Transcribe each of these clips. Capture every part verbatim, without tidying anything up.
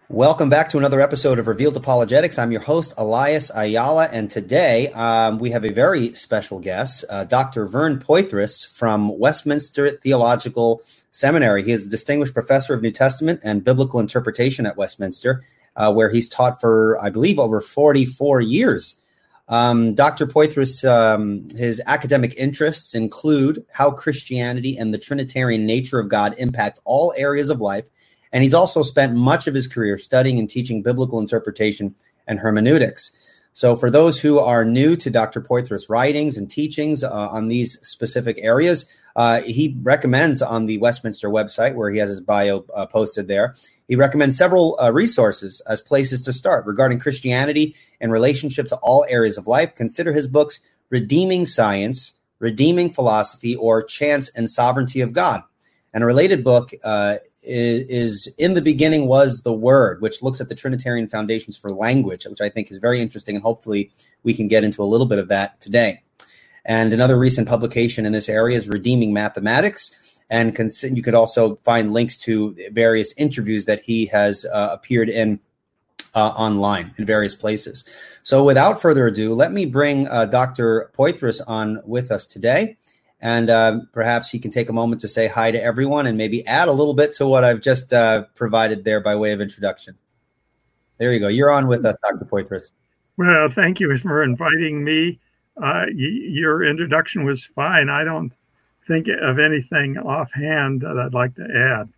Welcome back to another episode of Revealed Apologetics. I'm your host, Elias Ayala, and today um, we have a very special guest, uh, Doctor Vern Poythress from Westminster Theological Seminary. He is a distinguished professor of New Testament and biblical interpretation at Westminster, uh, where he's taught for, I believe, over forty-four years. Um, Doctor Poythress, um, his academic interests include how Christianity and the Trinitarian nature of God impact all areas of life. And he's also spent much of his career studying and teaching biblical interpretation and hermeneutics. So for those who are new to Doctor Poythress' writings and teachings uh, on these specific areas, uh, he recommends on the Westminster website, where he has his bio uh, posted there, he recommends several uh, resources as places to start regarding Christianity in relationship to all areas of life. Consider his books, Redeeming Science, Redeeming Philosophy, or Chance and Sovereignty of God. And a related book uh, is, is In the Beginning Was the Word, which looks at the Trinitarian foundations for language, which I think is very interesting. And hopefully we can get into a little bit of that today. And another recent publication in this area is Redeeming Mathematics. And cons- you could also find links to various interviews that he has uh, appeared in uh, online in various places. So without further ado, let me bring uh, Doctor Poythress on with us today. And uh, perhaps he can take a moment to say hi to everyone and maybe add a little bit to what I've just uh, provided there by way of introduction. There you go. You're on with us, Doctor Poythress. Well, thank you for inviting me. Uh, y- your introduction was fine. I don't think of anything offhand that I'd like to add.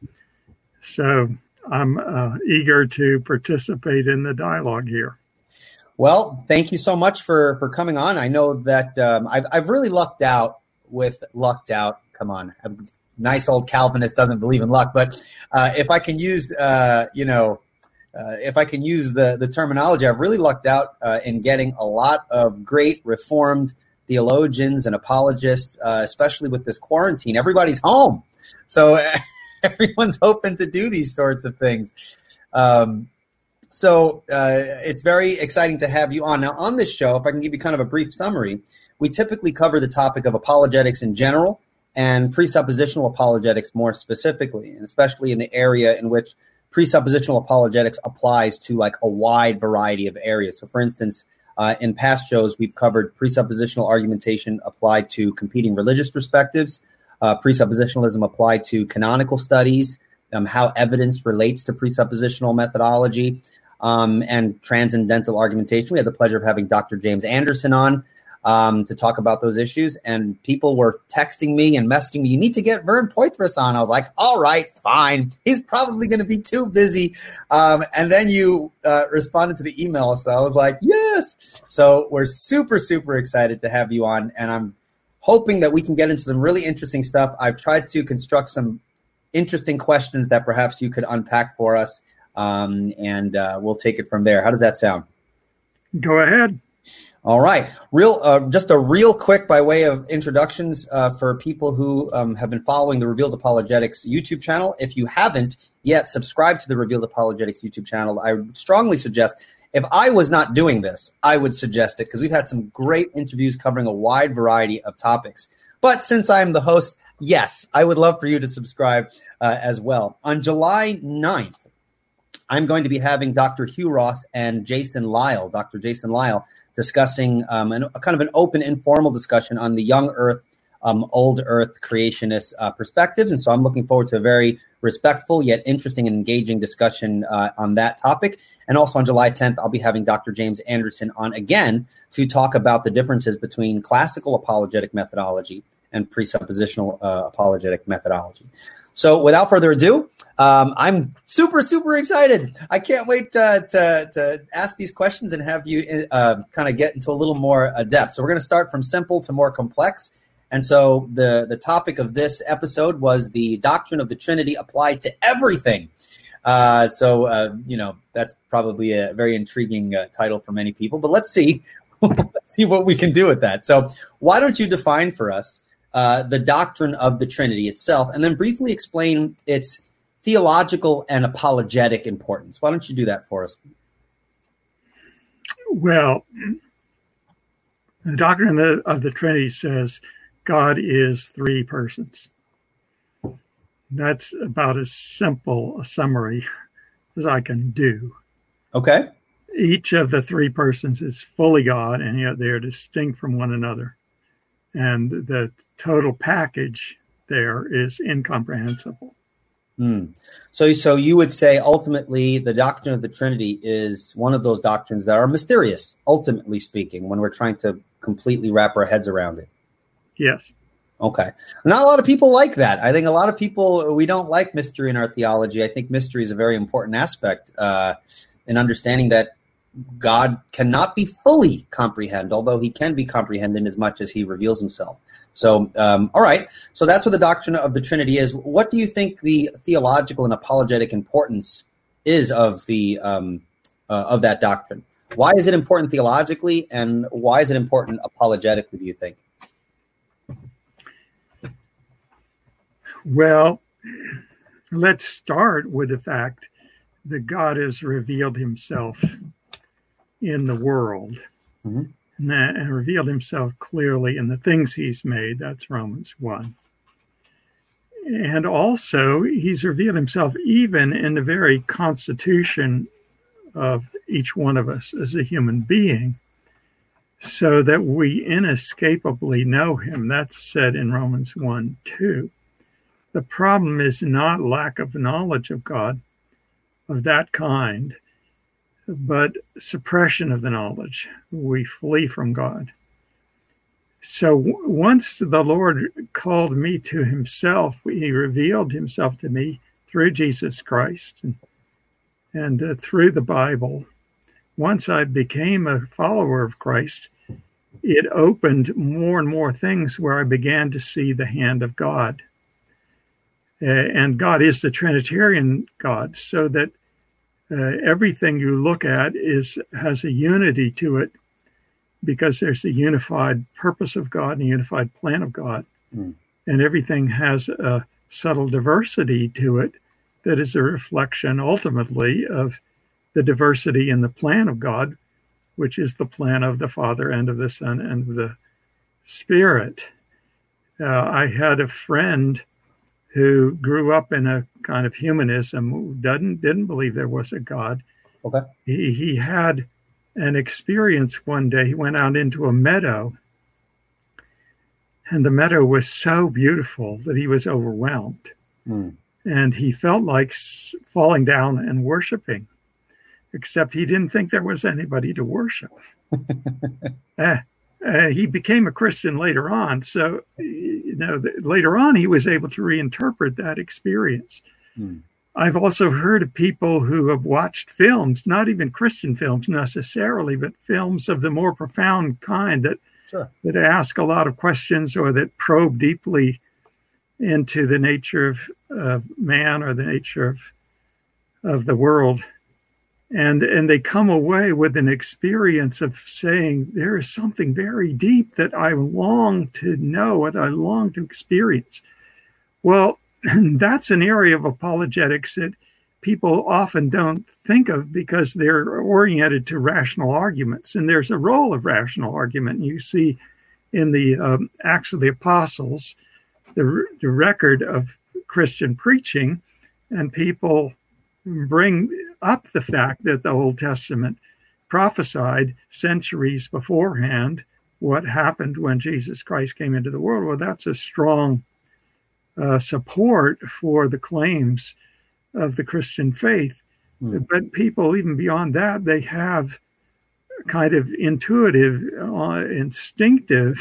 So I'm uh, eager to participate in the dialogue here. Well, thank you so much for, for coming on. I know that um, I've, I've really lucked out with lucked out. Come on. A nice old Calvinist doesn't believe in luck. But uh, if I can use, uh, you know, uh, if I can use the, the terminology, I've really lucked out uh, in getting a lot of great Reformed theologians and apologists, uh, especially with this quarantine. Everybody's home. So everyone's hoping to do these sorts of things. Um, so uh, it's very exciting to have you on. Now, on this show, if I can give you kind of a brief summary, we typically cover the topic of apologetics in general and presuppositional apologetics more specifically, and especially in the area in which presuppositional apologetics applies to like a wide variety of areas. So, for instance, uh, in past shows, we've covered presuppositional argumentation applied to competing religious perspectives, uh, presuppositionalism applied to canonical studies, um, how evidence relates to presuppositional methodology, um, and transcendental argumentation. We had the pleasure of having Doctor James Anderson on Um, to talk about those issues. And people were texting me and messaging me, you need to get Vern Poythress on. I was like, all right, fine. He's probably going to be too busy. Um, and then you uh, responded to the email. So I was like, yes. So we're super, super excited to have you on. And I'm hoping that we can get into some really interesting stuff. I've tried to construct some interesting questions that perhaps you could unpack for us. Um, and uh, we'll take it from there. How does that sound? Go ahead. All right. Real, uh, just a real quick by way of introductions uh, for people who um, have been following the Revealed Apologetics YouTube channel. If you haven't yet subscribed to the Revealed Apologetics YouTube channel, I would strongly suggest, if I was not doing this, I would suggest it because we've had some great interviews covering a wide variety of topics. But since I'm the host, yes, I would love for you to subscribe uh, as well. On July ninth, I'm going to be having Doctor Hugh Ross and Jason Lisle, Doctor Jason Lisle, discussing um, an, a kind of an open, informal discussion on the young Earth, um, old Earth creationist uh, perspectives. And so I'm looking forward to a very respectful yet interesting and engaging discussion uh, on that topic. And also on July tenth, I'll be having Doctor James Anderson on again to talk about the differences between classical apologetic methodology and presuppositional uh, apologetic methodology. So without further ado, Um, I'm super, super excited. I can't wait uh, to, to ask these questions and have you uh, kind of get into a little more uh, depth. So we're going to start from simple to more complex. And so the, the topic of this episode was the doctrine of the Trinity applied to everything. Uh, so, uh, you know, that's probably a very intriguing uh, title for many people. But let's see. Let's see what we can do with that. So why don't you define for us uh, the doctrine of the Trinity itself, and then briefly explain its theological and apologetic importance. Why don't you do that for us? Well, the doctrine of the, of the Trinity says God is three persons. That's about as simple a summary as I can do. Okay. Each of the three persons is fully God, and yet they are distinct from one another. And the total package there is incomprehensible. Mm. So, so you would say ultimately the doctrine of the Trinity is one of those doctrines that are mysterious, ultimately speaking, when we're trying to completely wrap our heads around it. Yes. Okay. Not a lot of people like that. I think a lot of people, we don't like mystery in our theology. I think mystery is a very important aspect uh, in understanding that God cannot be fully comprehended, although he can be comprehended as much as he reveals himself. So, um, all right. So that's what the doctrine of the Trinity is. What do you think the theological and apologetic importance is of the um, uh, of that doctrine? Why is it important theologically, and why is it important apologetically, do you think? Well, let's start with the fact that God has revealed himself in the world. Mm-hmm. And, that, and revealed himself clearly in the things he's made. That's Romans one. And also, he's revealed himself even in the very constitution of each one of us as a human being, so that we inescapably know him. That's said in Romans one two. The problem is not lack of knowledge of God of that kind, but suppression of the knowledge. We flee from God. So w- once the Lord called me to himself, he revealed himself to me through Jesus Christ and, and uh, through the Bible. Once I became a follower of Christ, it opened more and more things where I began to see the hand of God. Uh, and God is the Trinitarian God, so that Uh, everything you look at is has a unity to it, because there's a unified purpose of God and a unified plan of God. Mm. And everything has a subtle diversity to it that is a reflection ultimately of the diversity in the plan of God, which is the plan of the Father and of the Son and of the Spirit. Uh, I had a friend who grew up in a kind of humanism, who didn't, didn't believe there was a God. Okay. He, he had an experience one day. He went out into a meadow, and the meadow was so beautiful that he was overwhelmed. Mm. And he felt like falling down and worshiping, except he didn't think there was anybody to worship. uh, uh, he became a Christian later on, so you know, later on, he was able to reinterpret that experience. Hmm. I've also heard of people who have watched films, not even Christian films necessarily, but films of the more profound kind that, sure. that ask a lot of questions or that probe deeply into the nature of uh, man or the nature of, of the world. And, and they come away with an experience of saying, there is something very deep that I long to know, what I long to experience. Well, that's an area of apologetics that people often don't think of because they're oriented to rational arguments. And there's a role of rational argument. You see in the um, Acts of the Apostles, the, the record of Christian preaching, and people bring up the fact that the Old Testament prophesied centuries beforehand what happened when Jesus Christ came into the world. Well, that's a strong uh, support for the claims of the Christian faith. Mm. But people, even beyond that, they have kind of intuitive, uh, instinctive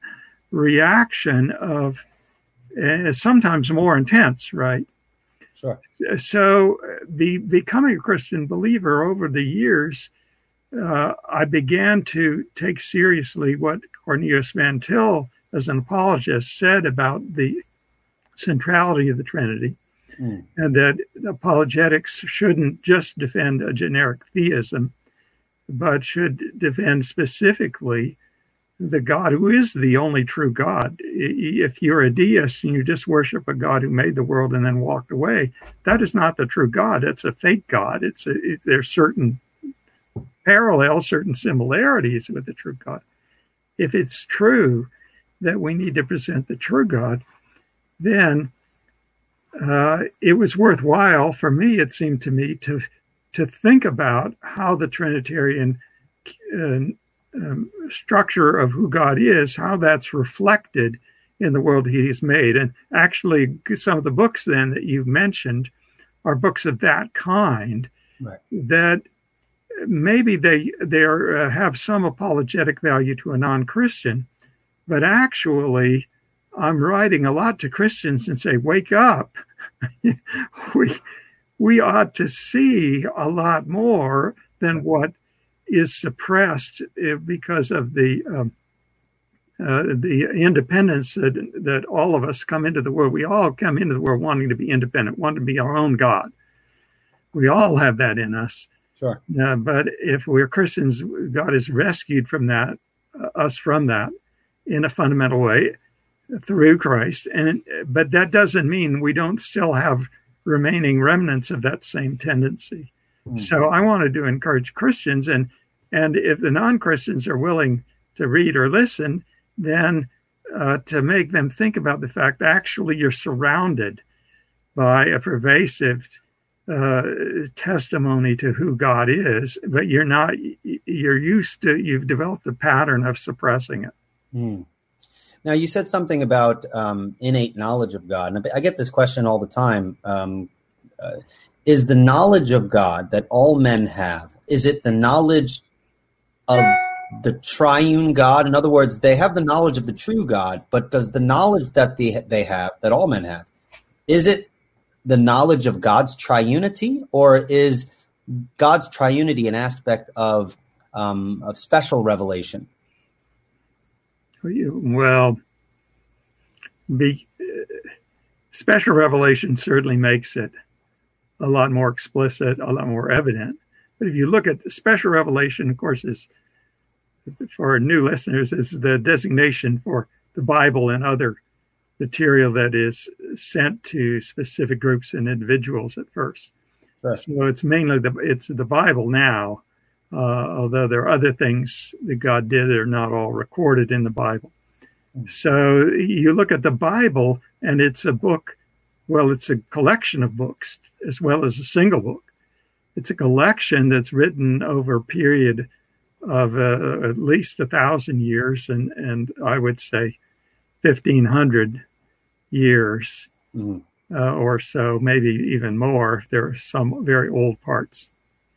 reaction of uh, sometimes more intense, right? Sure. So the becoming a Christian believer over the years, uh, I began to take seriously what Cornelius Van Til, as an apologist, said about the centrality of the Trinity, mm. and that apologetics shouldn't just defend a generic theism, but should defend specifically the God who is the only true God. If you're a deist and you just worship a God who made the world and then walked away, that is not the true God. It's a fake God. It's a, it, there's certain parallels, certain similarities with the true God. If it's true that we need to present the true God, then uh, it was worthwhile for me, it seemed to me, to to think about how the Trinitarian uh, um, structure of who God is, how that's reflected in the world he's made. And actually, some of the books then that you've mentioned are books of that kind, right, that maybe they they are, uh, have some apologetic value to a non-Christian, but actually I'm writing a lot to Christians and say, wake up. we we ought to see a lot more than what is suppressed because of the um, uh, the independence that, that all of us come into the world. We all come into the world wanting to be independent, wanting to be our own God. We all have that in us. Sure. Uh, but if we're Christians, God has rescued from that, uh, us from that in a fundamental way through Christ. And but that doesn't mean we don't still have remaining remnants of that same tendency. Mm. So I wanted to encourage Christians, and and if the non-Christians are willing to read or listen, then uh, to make them think about the fact that actually you're surrounded by a pervasive uh, testimony to who God is, but you're not, you're used to, you've developed a pattern of suppressing it. Mm. Now, you said something about um, innate knowledge of God, and I get this question all the time. Um, uh, is the knowledge of God that all men have, is it the knowledge of the triune God? In other words, they have the knowledge of the true God, but does the knowledge that they, they have, that all men have, is it the knowledge of God's triunity, or is God's triunity an aspect of um, of special revelation? Well, be, uh, special revelation certainly makes it a lot more explicit, a lot more evident. But if you look at the special revelation, of course, is for new listeners, is the designation for the Bible and other material that is sent to specific groups and individuals at first. Sure. So it's mainly the it's the Bible now, uh, although there are other things that God did that are not all recorded in the Bible. Mm. So you look at the Bible, and it's a book. Well, it's a collection of books as well as a single book. It's a collection that's written over a period of uh, at least a thousand years, and, and I would say fifteen hundred years mm. uh, or so, maybe even more. There are some very old parts.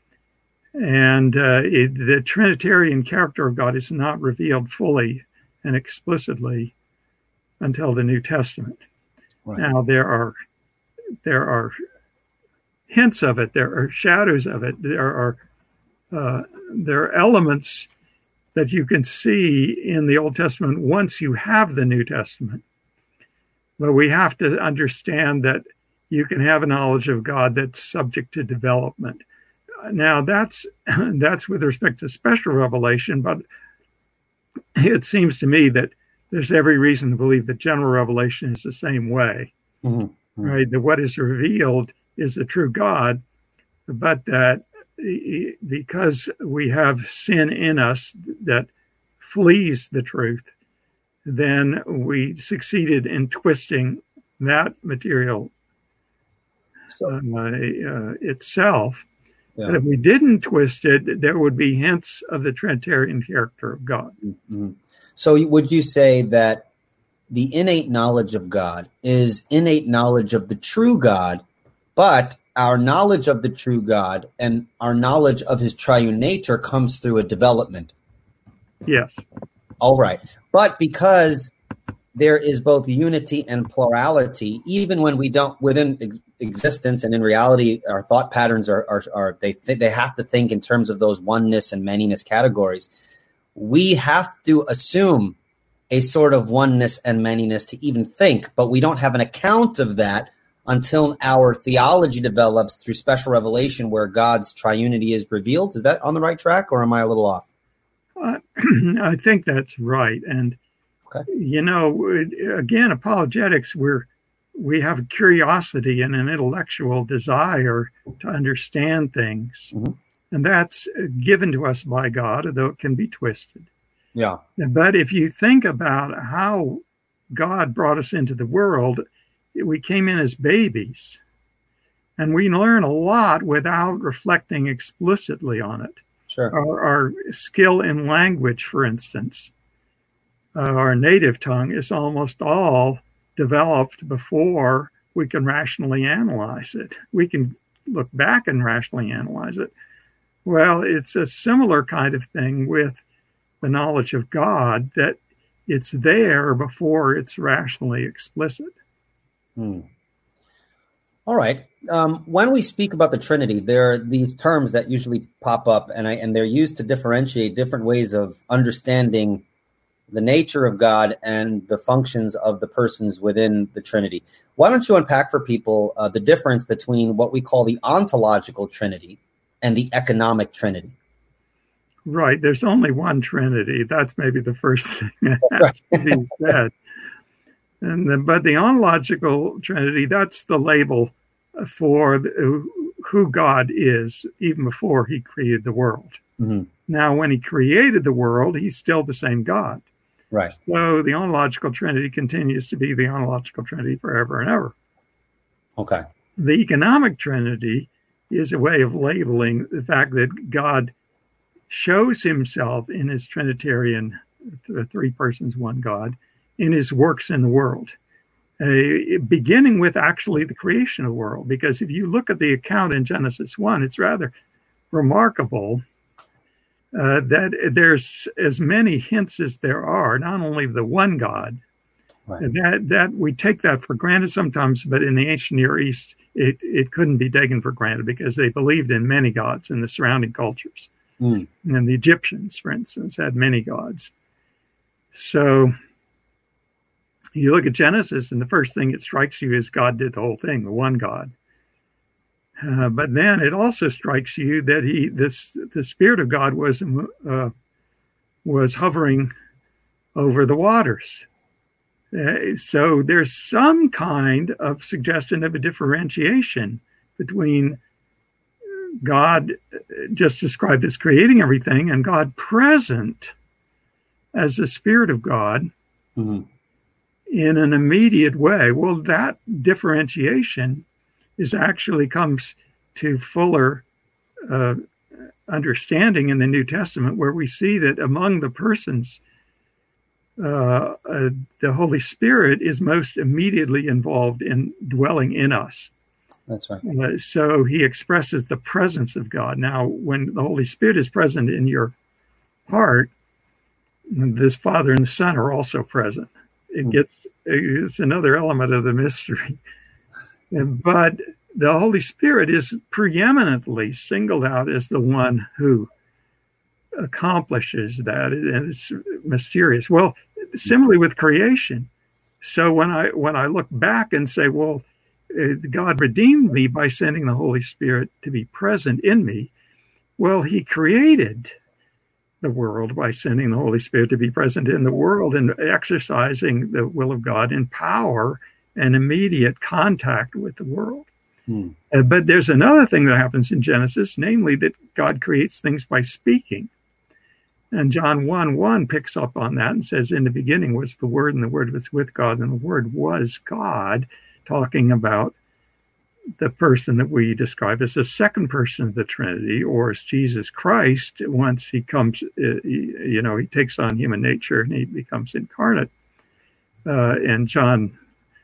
And uh, it, the Trinitarian character of God is not revealed fully and explicitly until the New Testament. Right. Now, there are there are hints of it. There are shadows of it. There are uh, there are elements that you can see in the Old Testament once you have the New Testament. But we have to understand that you can have a knowledge of God that's subject to development. Now, that's that's with respect to special revelation, but it seems to me that there's every reason to believe that general revelation is the same way. Mm-hmm. Mm-hmm. Right? That what is revealed is the true God, but that because we have sin in us that flees the truth, then we succeeded in twisting that material so, uh, uh, itself. Yeah. But if we didn't twist it, there would be hints of the Trinitarian character of God. Mm-hmm. So would you say that the innate knowledge of God is innate knowledge of the true God, but our knowledge of the true God and our knowledge of his triune nature comes through a development? Yes. All right. But because there is both unity and plurality, even when we don't, within ex- existence and in reality, our thought patterns are, are, are they th- they have to think in terms of those oneness and manyness categories. We have to assume a sort of oneness and manyness to even think, but we don't have an account of that until our theology develops through special revelation where God's triunity is revealed. Is that on the right track, or am I a little off? Uh, I think that's right. And, okay. you know, again, apologetics, we're, we have a curiosity and an intellectual desire to understand things. Mm-hmm. And that's given to us by God, although it can be twisted. Yeah. But if you think about how God brought us into the world, we came in as babies. And we learn a lot without reflecting explicitly on it. Sure. Our, our skill in language, for instance, uh, our native tongue is almost all developed before we can rationally analyze it. We can look back and rationally analyze it. Well, it's a similar kind of thing with the knowledge of God, that it's there before it's rationally explicit. Hmm. All right. Um, when we speak about the Trinity, there are these terms that usually pop up, and I, and they're used to differentiate different ways of understanding the nature of God and the functions of the persons within the Trinity. Why don't you unpack for people uh, the difference between what we call the ontological Trinity and the economic Trinity? Right. There's only one Trinity. That's maybe the first thing that has to be said. And the, but the ontological Trinity, that's the label for the, who God is, even before he created the world. Mm-hmm. Now, when he created the world, he's still the same God. Right. So the ontological Trinity continues to be the ontological Trinity forever and ever. Okay. The economic Trinity is a way of labeling the fact that God shows himself in his Trinitarian, three persons, one God, in his works in the world, uh, beginning with actually the creation of the world. Because if you look at the account in Genesis one, it's rather remarkable uh, that there's as many hints as there are, not only of the one God, right. that that we take that for granted sometimes, but in the ancient Near East, it, it couldn't be taken for granted because they believed in many gods in the surrounding cultures. Mm. And the Egyptians, for instance, had many gods. So you look at Genesis, and the first thing that strikes you is God did the whole thing, the one God. Uh, but then it also strikes you that he, this, the Spirit of God was uh, was hovering over the waters. Uh, so there's some kind of suggestion of a differentiation between God just described as creating everything and God present as the Spirit of God. Mm-hmm. In an immediate way. Well, that differentiation is actually comes to fuller uh, understanding in the New Testament, where we see that among the persons, uh, uh, the Holy Spirit is most immediately involved in dwelling in us. That's right. Uh, so he expresses the presence of God. Now, when the Holy Spirit is present in your heart, this Father and the Son are also present. It gets, it's another element of the mystery. But the Holy Spirit is preeminently singled out as the one who accomplishes that, and it's mysterious. Well, similarly with creation. So when I when I look back and say, well, God redeemed me by sending the Holy Spirit to be present in me, well, he created the world by sending the Holy Spirit to be present in the world and exercising the will of God in power and immediate contact with the world. Hmm. Uh, but there's another thing that happens in Genesis, namely that God creates things by speaking. And John one one picks up on that and says, in the beginning was the Word, and the Word was with God, and the Word was God, talking about the person that we describe as the second person of the Trinity, or as Jesus Christ. Once he comes, you know, he takes on human nature and he becomes incarnate. Uh, and John,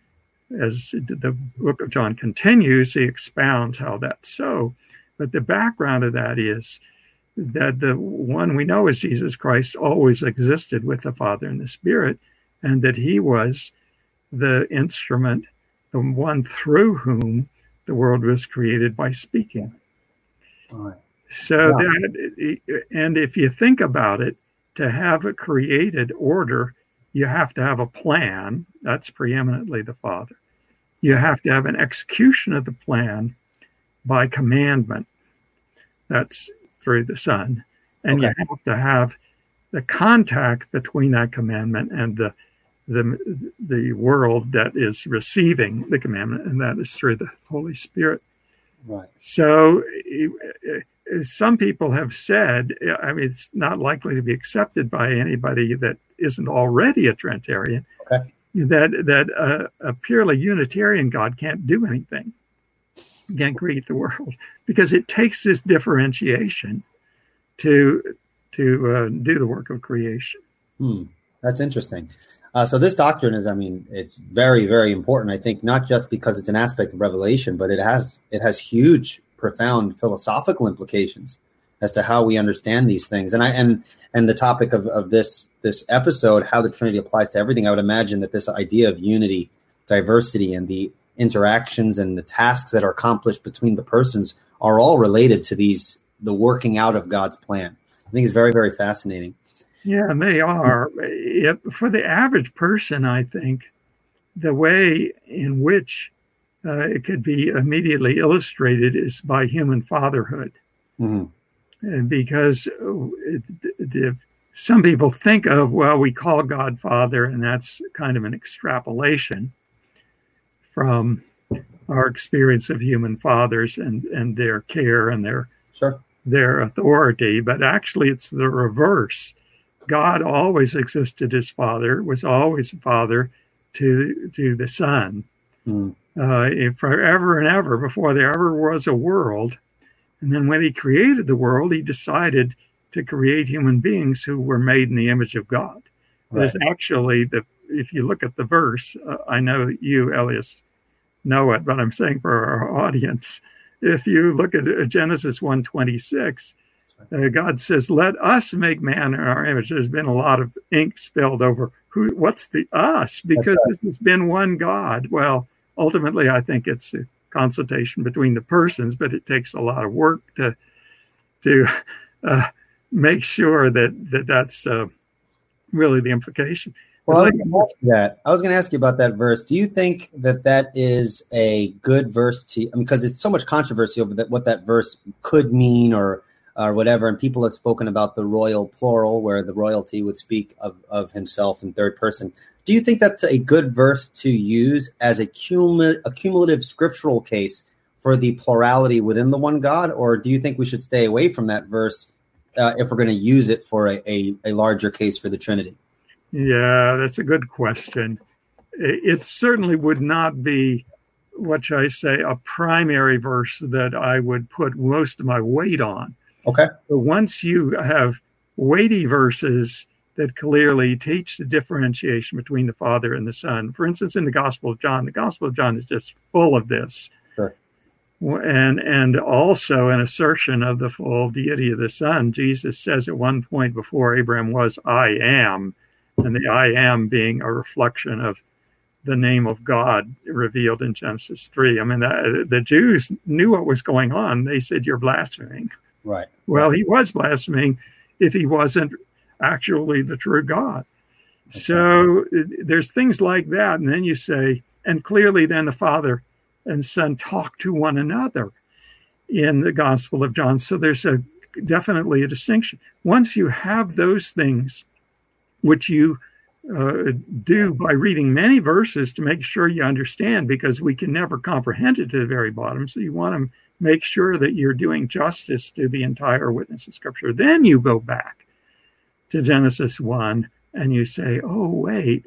as the book of John continues, he expounds how that's so. But the background of that is that the one we know as Jesus Christ always existed with the Father and the Spirit, and that he was the instrument, the one through whom the world was created by speaking. Right. So yeah. that, and if you think about it, to have a created order, you have to have a plan. That's preeminently the Father. You have to have an execution of the plan by commandment. That's through the Son. And okay. you have to have the contact between that commandment and the the the world that is receiving the commandment, and that is through the Holy Spirit. Right. So some people have said, I mean, it's not likely to be accepted by anybody that isn't already a Trinitarian, okay. that that uh, a purely Unitarian God can't do anything. can't create the world, because it takes this differentiation to to uh, do the work of creation. Hmm. That's interesting. Uh, so this doctrine is, I mean, it's very, very important. I think not just because it's an aspect of revelation, but it has it has huge, profound philosophical implications as to how we understand these things. And I and and the topic of, of this this episode, how the Trinity applies to everything, I would imagine that this idea of unity, diversity, and the interactions and the tasks that are accomplished between the persons are all related to these, the working out of God's plan. I think it's very, very fascinating. Yeah, and they are. It, for the average person, I think the way in which uh, it could be immediately illustrated is by human fatherhood. Mm-hmm. And because it, it, some people think of, well, we call God Father, and that's kind of an extrapolation from our experience of human fathers and, and their care and their, sure. their authority. But actually, it's the reverse. God always existed as Father, was always a Father to to the Son, mm. uh, forever and ever, before there ever was a world. And then when he created the world, he decided to create human beings who were made in the image of God. Right. There's actually, the if you look at the verse, uh, I know you, Elias, know it, but I'm saying for our audience, if you look at Genesis one twenty-six, Uh, God says, let us make man in our image. There's been a lot of ink spilled over who, what's the us? Because right. This has been one God. Well, ultimately, I think it's a consultation between the persons, but it takes a lot of work to to uh, make sure that, that that's uh, really the implication. Well, I was going to ask you that. I was going to ask you about that verse. Do you think that that is a good verse to, I mean, because it's so much controversy over that, what that verse could mean or or whatever, and people have spoken about the royal plural, where the royalty would speak of, of himself in third person. Do you think that's a good verse to use as a cumulative, a cumulative scriptural case for the plurality within the one God, or do you think we should stay away from that verse uh, if we're going to use it for a, a, a larger case for the Trinity? Yeah, that's a good question. It certainly would not be, what shall I say, a primary verse that I would put most of my weight on. Okay. But once you have weighty verses that clearly teach the differentiation between the Father and the Son, for instance, in the Gospel of John, the Gospel of John is just full of this. Sure. And and also an assertion of the full deity of the Son. Jesus says at one point before Abraham was, I am, and the I am being a reflection of the name of God revealed in Genesis three. I mean, the, the Jews knew what was going on. They said, you're blaspheming. Right. Well, he was blaspheming if he wasn't actually the true God. Okay. So there's things like that. And then you say, and clearly then the Father and Son talk to one another in the Gospel of John. So there's a definitely a distinction. Once you have those things, which you uh, do by reading many verses to make sure you understand, because we can never comprehend it to the very bottom. So you want to make sure that you're doing justice to the entire witness of Scripture. Then you go back to Genesis one and you say, oh, wait,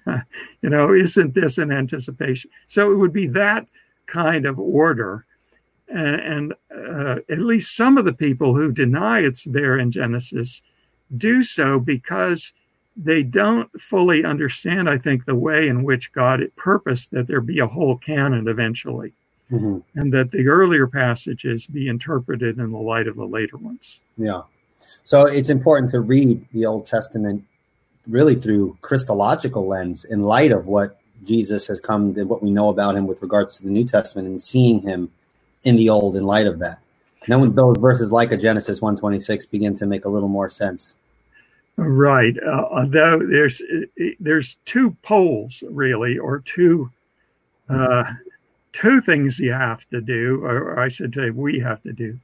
you know, isn't this an anticipation? So it would be that kind of order. And, and uh, at least some of the people who deny it's there in Genesis do so because they don't fully understand, I think, the way in which God had purposed that there be a whole canon eventually. Mm-hmm. And that the earlier passages be interpreted in the light of the later ones. Yeah. So it's important to read the Old Testament really through Christological lens in light of what Jesus has come and what we know about him with regards to the New Testament, and seeing him in the Old in light of that. And then when those verses like a Genesis one twenty-six begin to make a little more sense. Right. Uh, although there's there's two poles, really, or two uh, two things you have to do, or I should say we have to do.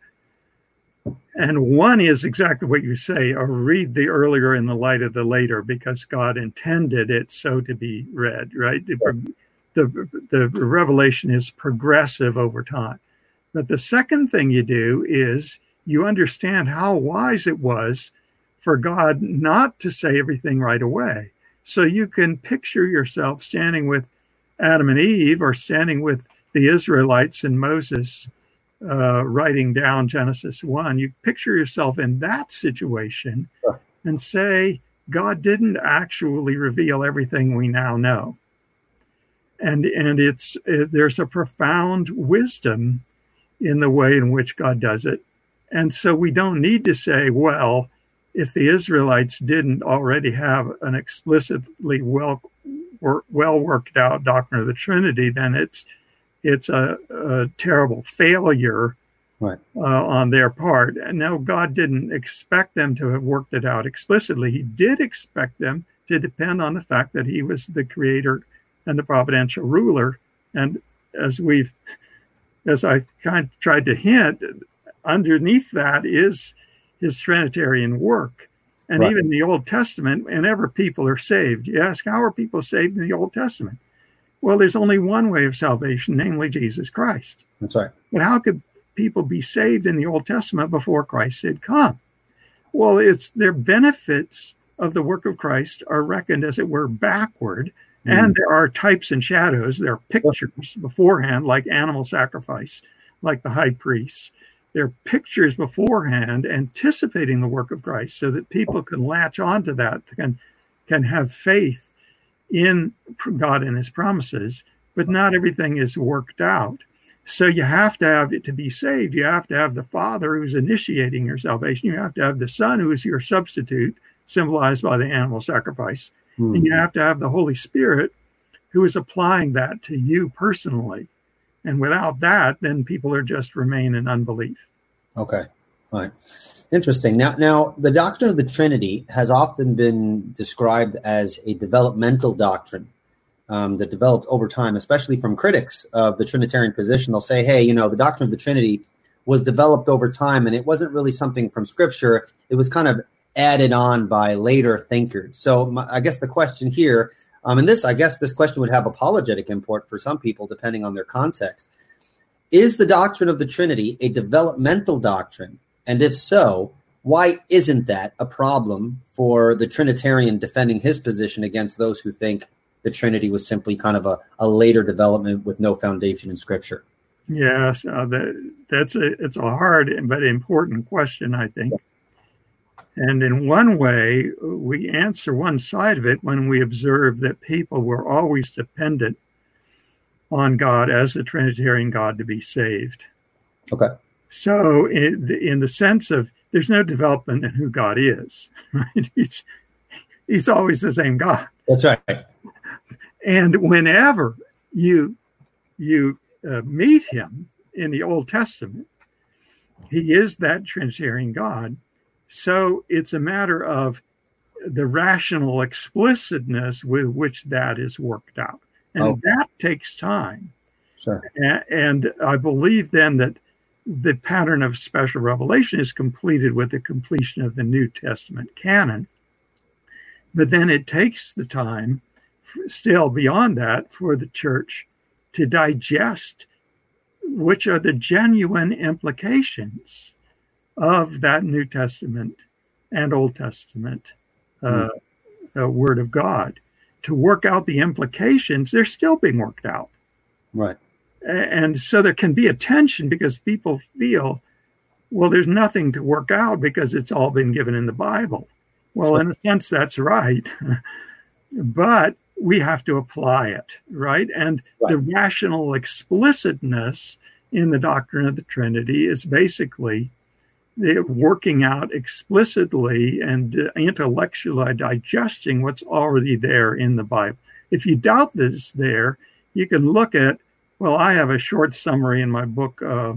And one is exactly what you say, or read the earlier in the light of the later, because God intended it so to be read, right? The, the, the revelation is progressive over time. But the second thing you do is you understand how wise it was for God not to say everything right away. So you can picture yourself standing with Adam and Eve, or standing with the Israelites and Moses uh, writing down Genesis one, you picture yourself in that situation Sure. and say, God didn't actually reveal everything we now know. And and it's it, there's a profound wisdom in the way in which God does it. And so we don't need to say, well, if the Israelites didn't already have an explicitly well wor- well worked out doctrine of the Trinity, then it's it's a, a terrible failure right. uh, on their part. And no, God didn't expect them to have worked it out explicitly. He did expect them to depend on the fact that he was the creator and the providential ruler. And as we've, as I kind of tried to hint, underneath that is his Trinitarian work. And right. even in the Old Testament, whenever people are saved, you ask, how are people saved in the Old Testament? Well, there's only one way of salvation, namely Jesus Christ. That's right. But how could people be saved in the Old Testament before Christ had come? Well, it's their benefits of the work of Christ are reckoned, as it were, backward. Mm. And there are types and shadows. There are pictures beforehand, like animal sacrifice, like the high priest. There are pictures beforehand anticipating the work of Christ so that people can latch onto that, can, can have faith in God and his promises, but not everything is worked out. So you have to have it to be saved. You have to have the Father who's initiating your salvation. You have to have the Son who is your substitute, symbolized by the animal sacrifice. Mm-hmm. And you have to have the Holy Spirit who is applying that to you personally. And without that, then people are just remain in unbelief. Okay. All right. Interesting. Now, now, the doctrine of the Trinity has often been described as a developmental doctrine um, that developed over time, especially from critics of the Trinitarian position. They'll say, hey, you know, the doctrine of the Trinity was developed over time, and it wasn't really something from Scripture. It was kind of added on by later thinkers. So my, I guess the question here, um, and this, I guess this question would have apologetic import for some people, depending on their context. Is the doctrine of the Trinity a developmental doctrine? And if so, why isn't that a problem for the Trinitarian defending his position against those who think the Trinity was simply kind of a, a later development with no foundation in Scripture? Yes, uh, that, that's a, it's a hard but important question, I think. And in one way, we answer one side of it when we observe that people were always dependent on God as the Trinitarian God to be saved. Okay. So in the, in the sense of there's no development in who God is, right? He's, he's always the same God. That's right. And whenever you, you uh, meet him in the Old Testament, he is that Trinitarian God. So it's a matter of the rational explicitness with which that is worked out. And oh. that takes time. Sure. And, and I believe then that the pattern of special revelation is completed with the completion of the New Testament canon. But then it takes the time, still beyond that, for the church to digest which are the genuine implications of that New Testament and Old Testament uh, mm. uh, Word of God. To work out the implications, they're still being worked out. Right. And so there can be a tension because people feel, well, there's nothing to work out because it's all been given in the Bible. Well, sure. In a sense, that's right. But we have to apply it, right? And right. the rational explicitness in the doctrine of the Trinity is basically the working out explicitly and intellectually digesting what's already there in the Bible. If you doubt this there, you can look at, well, I have a short summary in my book, uh,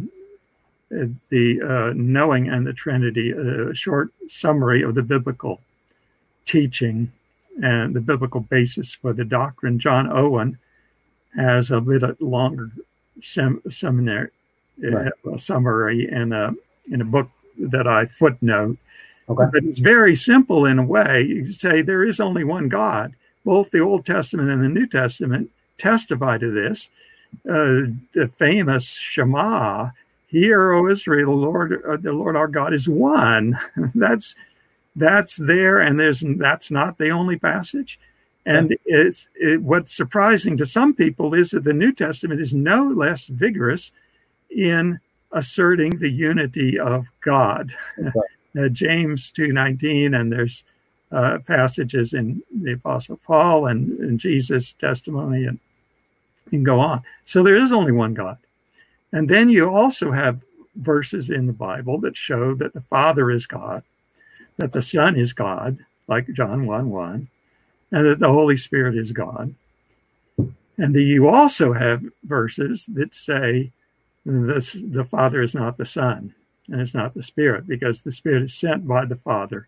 the uh, Knowing and the Trinity, a short summary of the biblical teaching and the biblical basis for the doctrine. John Owen has a bit longer sem- seminary right. uh, summary in a in a book that I footnote. Okay. But it's very simple in a way. You say there is only one God. Both the Old Testament and the New Testament testify to this. Uh, the famous Shema, "Hear, O Israel, the Lord, uh, the Lord our God is one." that's that's there, and there's that's not the only passage. And it's it, what's surprising to some people is that the New Testament is no less vigorous in asserting the unity of God. Okay. uh, James two nineteen, and there's uh, passages in the Apostle Paul and, and Jesus' testimony, and you can go on. So there is only one God. And then you also have verses in the Bible that show that the Father is God, that the Son is God, like John one one, and that the Holy Spirit is God. And then you also have verses that say this, the Father is not the Son, and it's not the Spirit, because the Spirit is sent by the Father.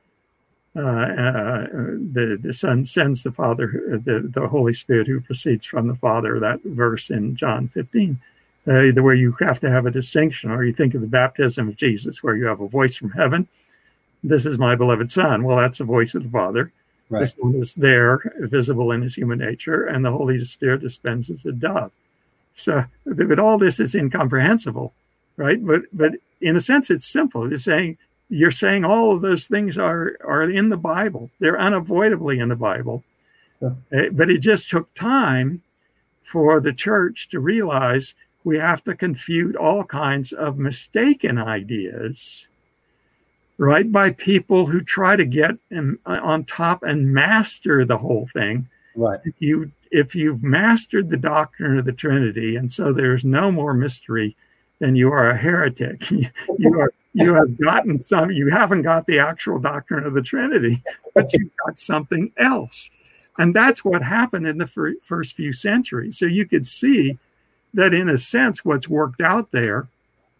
Uh, uh, the, the Son sends the Father, the, the Holy Spirit who proceeds from the Father, that verse in John fifteen, uh, where you have to have a distinction. Or you think of the baptism of Jesus, where you have a voice from heaven, this is my beloved Son. Well, that's the voice of the Father. Right. The Son is there, visible in his human nature, and the Holy Spirit dispenses a dove. So, but all this is incomprehensible, right? But but in a sense, it's simple. You're saying you're saying all of those things are are in the Bible. They're unavoidably in the Bible. Yeah. But it just took time for the church to realize we have to confute all kinds of mistaken ideas, right, by people who try to get in, on top and master the whole thing. Right. If you if you've mastered the doctrine of the Trinity, and so there's no more mystery, then you are a heretic. You are you have gotten some. You haven't got the actual doctrine of the Trinity, but you've got something else, and that's what happened in the fir- first few centuries. So you could see that, in a sense, what's worked out there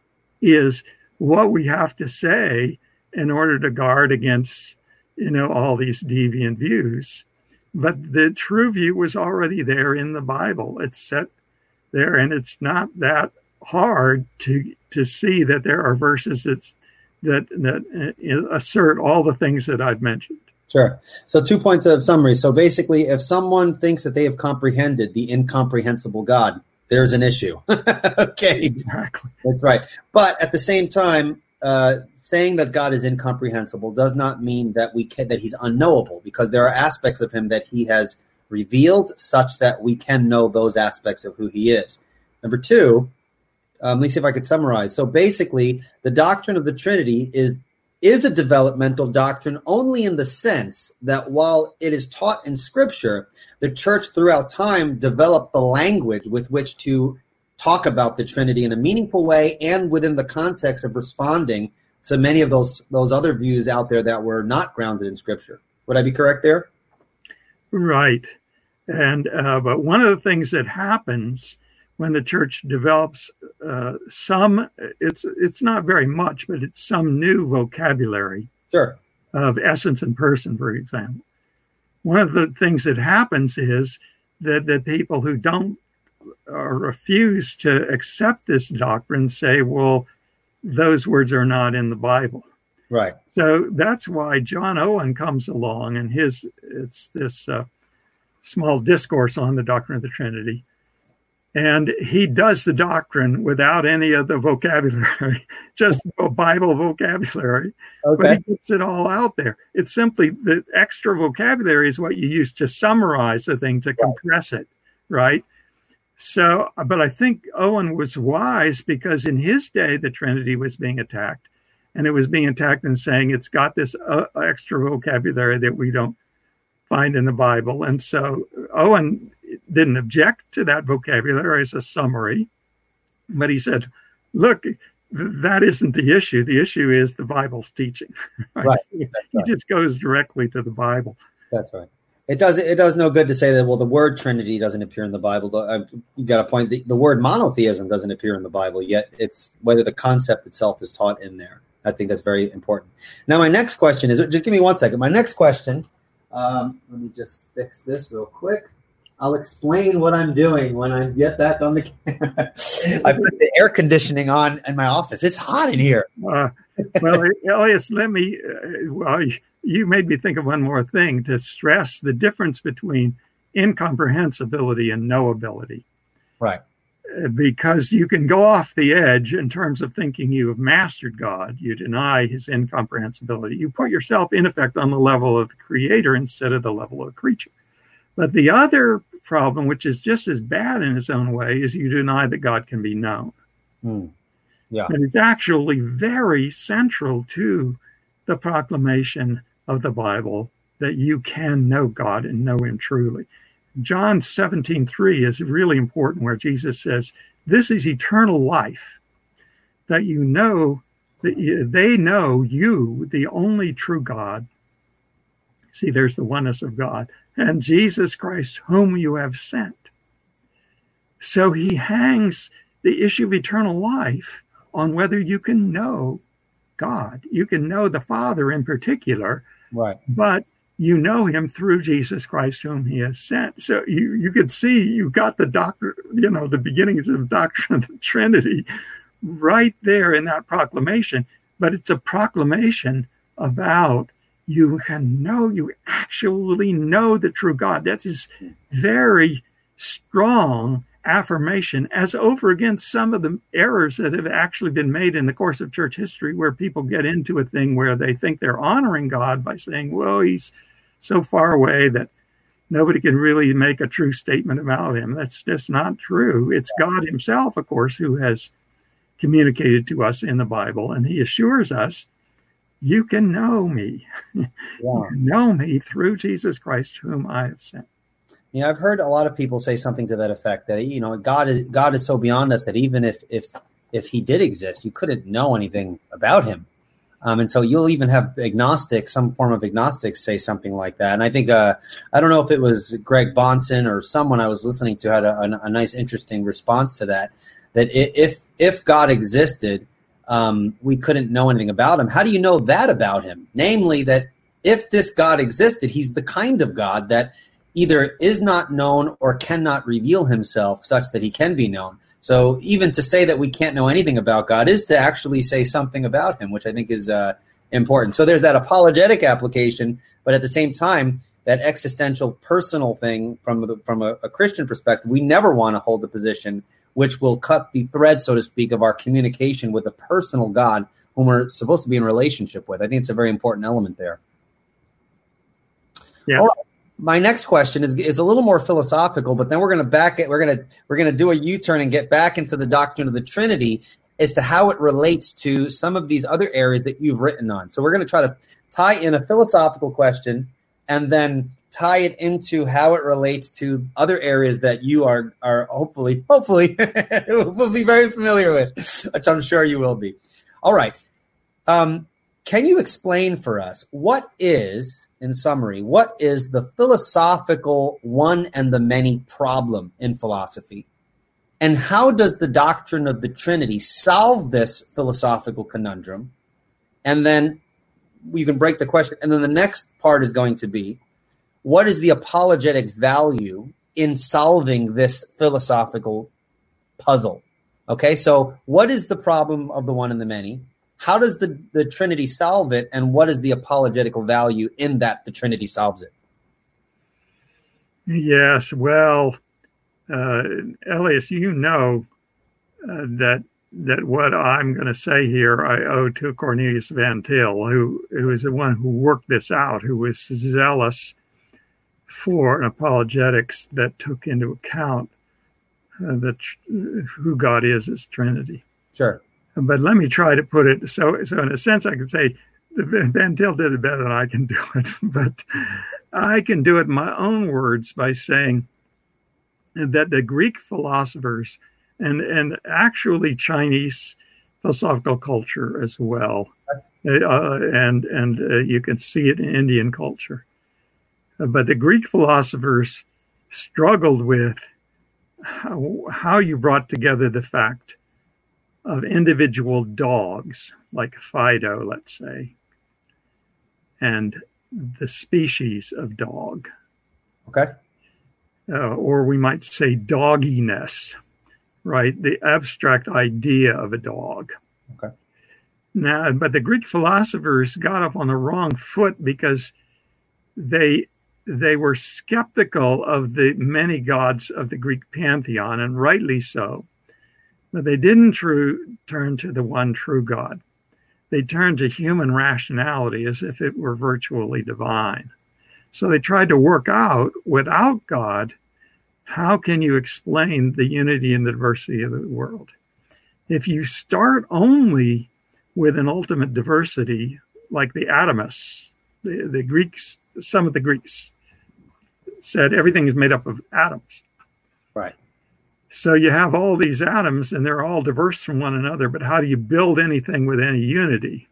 is what we have to say in order to guard against, you know, all these deviant views. But the true view was already there in the Bible. It's set there, and it's not that hard to to see that there are verses that's, that that assert all the things that I've mentioned. Sure. So two points of summary. So basically, if someone thinks that they have comprehended the incomprehensible God, there's an issue. Okay. Exactly. That's right. But at the same time, uh, saying that God is incomprehensible does not mean that we can, that he's unknowable, because there are aspects of him that he has revealed such that we can know those aspects of who he is. Number two, um, let me see if I could summarize. So basically, the doctrine of the Trinity is is a developmental doctrine only in the sense that while it is taught in Scripture, the church throughout time developed the language with which to talk about the Trinity in a meaningful way, and within the context of responding to many of those those other views out there that were not grounded in Scripture. Would I be correct there? Right. And uh, but one of the things that happens when the church develops uh, some, it's it's not very much, but it's some new vocabulary. Sure. Of essence and person, for example. One of the things that happens is that the people who don't or refuse to accept this doctrine say, well, those words are not in the Bible. Right. So that's why John Owen comes along, and his it's this uh, small discourse on the doctrine of the Trinity. And he does the doctrine without any of the vocabulary, just Bible vocabulary. Okay. But he gets it all out there. It's simply the extra vocabulary is what you use to summarize the thing, to compress it, right? So, but I think Owen was wise, because in his day, the Trinity was being attacked. And it was being attacked and saying it's got this uh, extra vocabulary that we don't find in the Bible. And so Owen didn't object to that vocabulary as a summary, but he said, look, that isn't the issue. The issue is the Bible's teaching. Right? Right. He right. just goes directly to the Bible. That's right. It does it does no good to say that, well, the word Trinity doesn't appear in the Bible. You got a point. The, the word monotheism doesn't appear in the Bible, yet it's whether the concept itself is taught in there. I think that's very important. Now, my next question is, just give me one second. My next question, um, let me just fix this real quick. I'll explain what I'm doing when I get back on the camera. I put the air conditioning on in my office. It's hot in here. Uh, well, Elias, let me, uh, well, you made me think of one more thing to stress the difference between incomprehensibility and knowability. Right. Uh, because you can go off the edge in terms of thinking you have mastered God. You deny his incomprehensibility. You put yourself, in effect, on the level of the creator instead of the level of the creature. But the other problem, which is just as bad in its own way, is you deny that God can be known. Mm. Yeah. And it's actually very central to the proclamation of the Bible that you can know God and know him truly. John seventeen three is really important, where Jesus says, this is eternal life, that you know, that they know you, the only true God. See, there's the oneness of God, and Jesus Christ, whom you have sent. So he hangs the issue of eternal life on whether you can know God. You can know the Father in particular, right? But you know him through Jesus Christ, whom he has sent. So you, you could see you got the doctor, you know, the beginnings of the doctrine of the Trinity right there in that proclamation. But it's a proclamation about you can know, you actually know the true God. That's his very strong affirmation, as over against some of the errors that have actually been made in the course of church history, where people get into a thing where they think they're honoring God by saying, well, he's so far away that nobody can really make a true statement about him. That's just not true. It's God himself, of course, who has communicated to us in the Bible, and he assures us, you can know me. Yeah. You can know me through Jesus Christ, whom I have sent. Yeah, I've heard a lot of people say something to that effect, that, you know, God is God is so beyond us that even if if if he did exist, you couldn't know anything about him. Um, and so you'll even have agnostics, some form of agnostics, say something like that. And I think, uh, I don't know if it was Greg Bonson or someone I was listening to had a, a, a nice, interesting response to that, that if if God existed, um, we couldn't know anything about him. How do you know that about him? Namely, that if this God existed, he's the kind of God that either is not known or cannot reveal himself such that he can be known. So even to say that we can't know anything about God is to actually say something about him, which I think is uh, important. So there's that apologetic application, but at the same time, that existential personal thing from the, from a, a Christian perspective, we never want to hold the position which will cut the thread, so to speak, of our communication with a personal God whom we're supposed to be in relationship with. I think it's a very important element there. Yeah. All right. My next question is is a little more philosophical, but then we're going to back it. We're going to we're going to do a U-turn and get back into the doctrine of the Trinity as to how it relates to some of these other areas that you've written on. So we're going to try to tie in a philosophical question and then tie it into how it relates to other areas that you are are hopefully hopefully will be very familiar with, which I'm sure you will be. All right. Um, can you explain for us what is, in summary, what is the philosophical one and the many problem in philosophy? And how does the doctrine of the Trinity solve this philosophical conundrum? And then you can break the question. And then the next part is going to be, what is the apologetic value in solving this philosophical puzzle? Okay, so what is the problem of the one and the many? How does the, the Trinity solve it? And what is the apologetical value in that the Trinity solves it? Yes, well, uh, Elias, you know uh, that that what I'm going to say here I owe to Cornelius Van Til, who, who is the one who worked this out, who was zealous for an apologetics that took into account uh, the, who God is as Trinity. Sure. But let me try to put it so. So in a sense, I could say Van Til did it better than I can do it. But I can do it in my own words by saying that the Greek philosophers and and actually Chinese philosophical culture as well, uh, and and uh, you can see it in Indian culture. Uh, but the Greek philosophers struggled with how, how you brought together the fact of individual dogs, like Fido, let's say, and the species of dog. Okay. Uh, or we might say dogginess, right? The abstract idea of a dog. Okay. Now, but the Greek philosophers got up on the wrong foot because they they were skeptical of the many gods of the Greek pantheon, and rightly so. But they didn't true, turn to the one true God. They turned to human rationality as if it were virtually divine. So they tried to work out, without God, how can you explain the unity and the diversity of the world? If you start only with an ultimate diversity, like the atomists, the, the Greeks, some of the Greeks said everything is made up of atoms. Right. So you have all these atoms and they're all diverse from one another, but how do you build anything with any unity?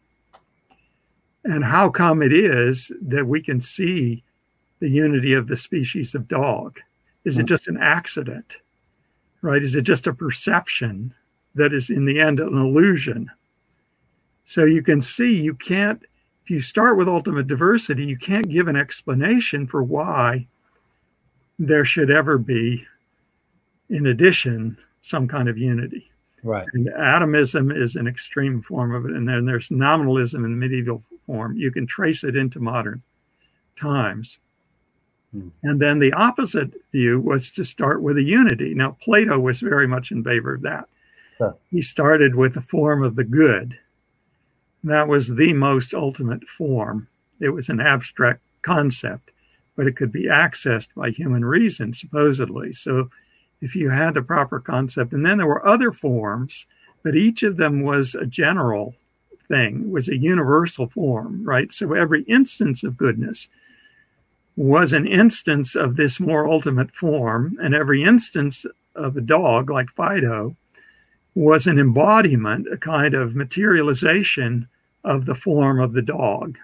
And how come it is that we can see the unity of the species of dog? Is it just an accident, right? Is it just a perception that is in the end an illusion? So you can see you can't, if you start with ultimate diversity, you can't give an explanation for why there should ever be, in addition, some kind of unity. Right. And atomism is an extreme form of it. And then there's nominalism in the medieval form. You can trace it into modern times. Hmm. And then the opposite view was to start with a unity. Now, Plato was very much in favor of that. Sure. He started with the form of the good. That was the most ultimate form. It was an abstract concept, but it could be accessed by human reason, supposedly. So if you had the proper concept, and then there were other forms, but each of them was a general thing, was a universal form, right? So every instance of goodness was an instance of this more ultimate form, and every instance of a dog, like Fido, was an embodiment, a kind of materialization of the form of the dog.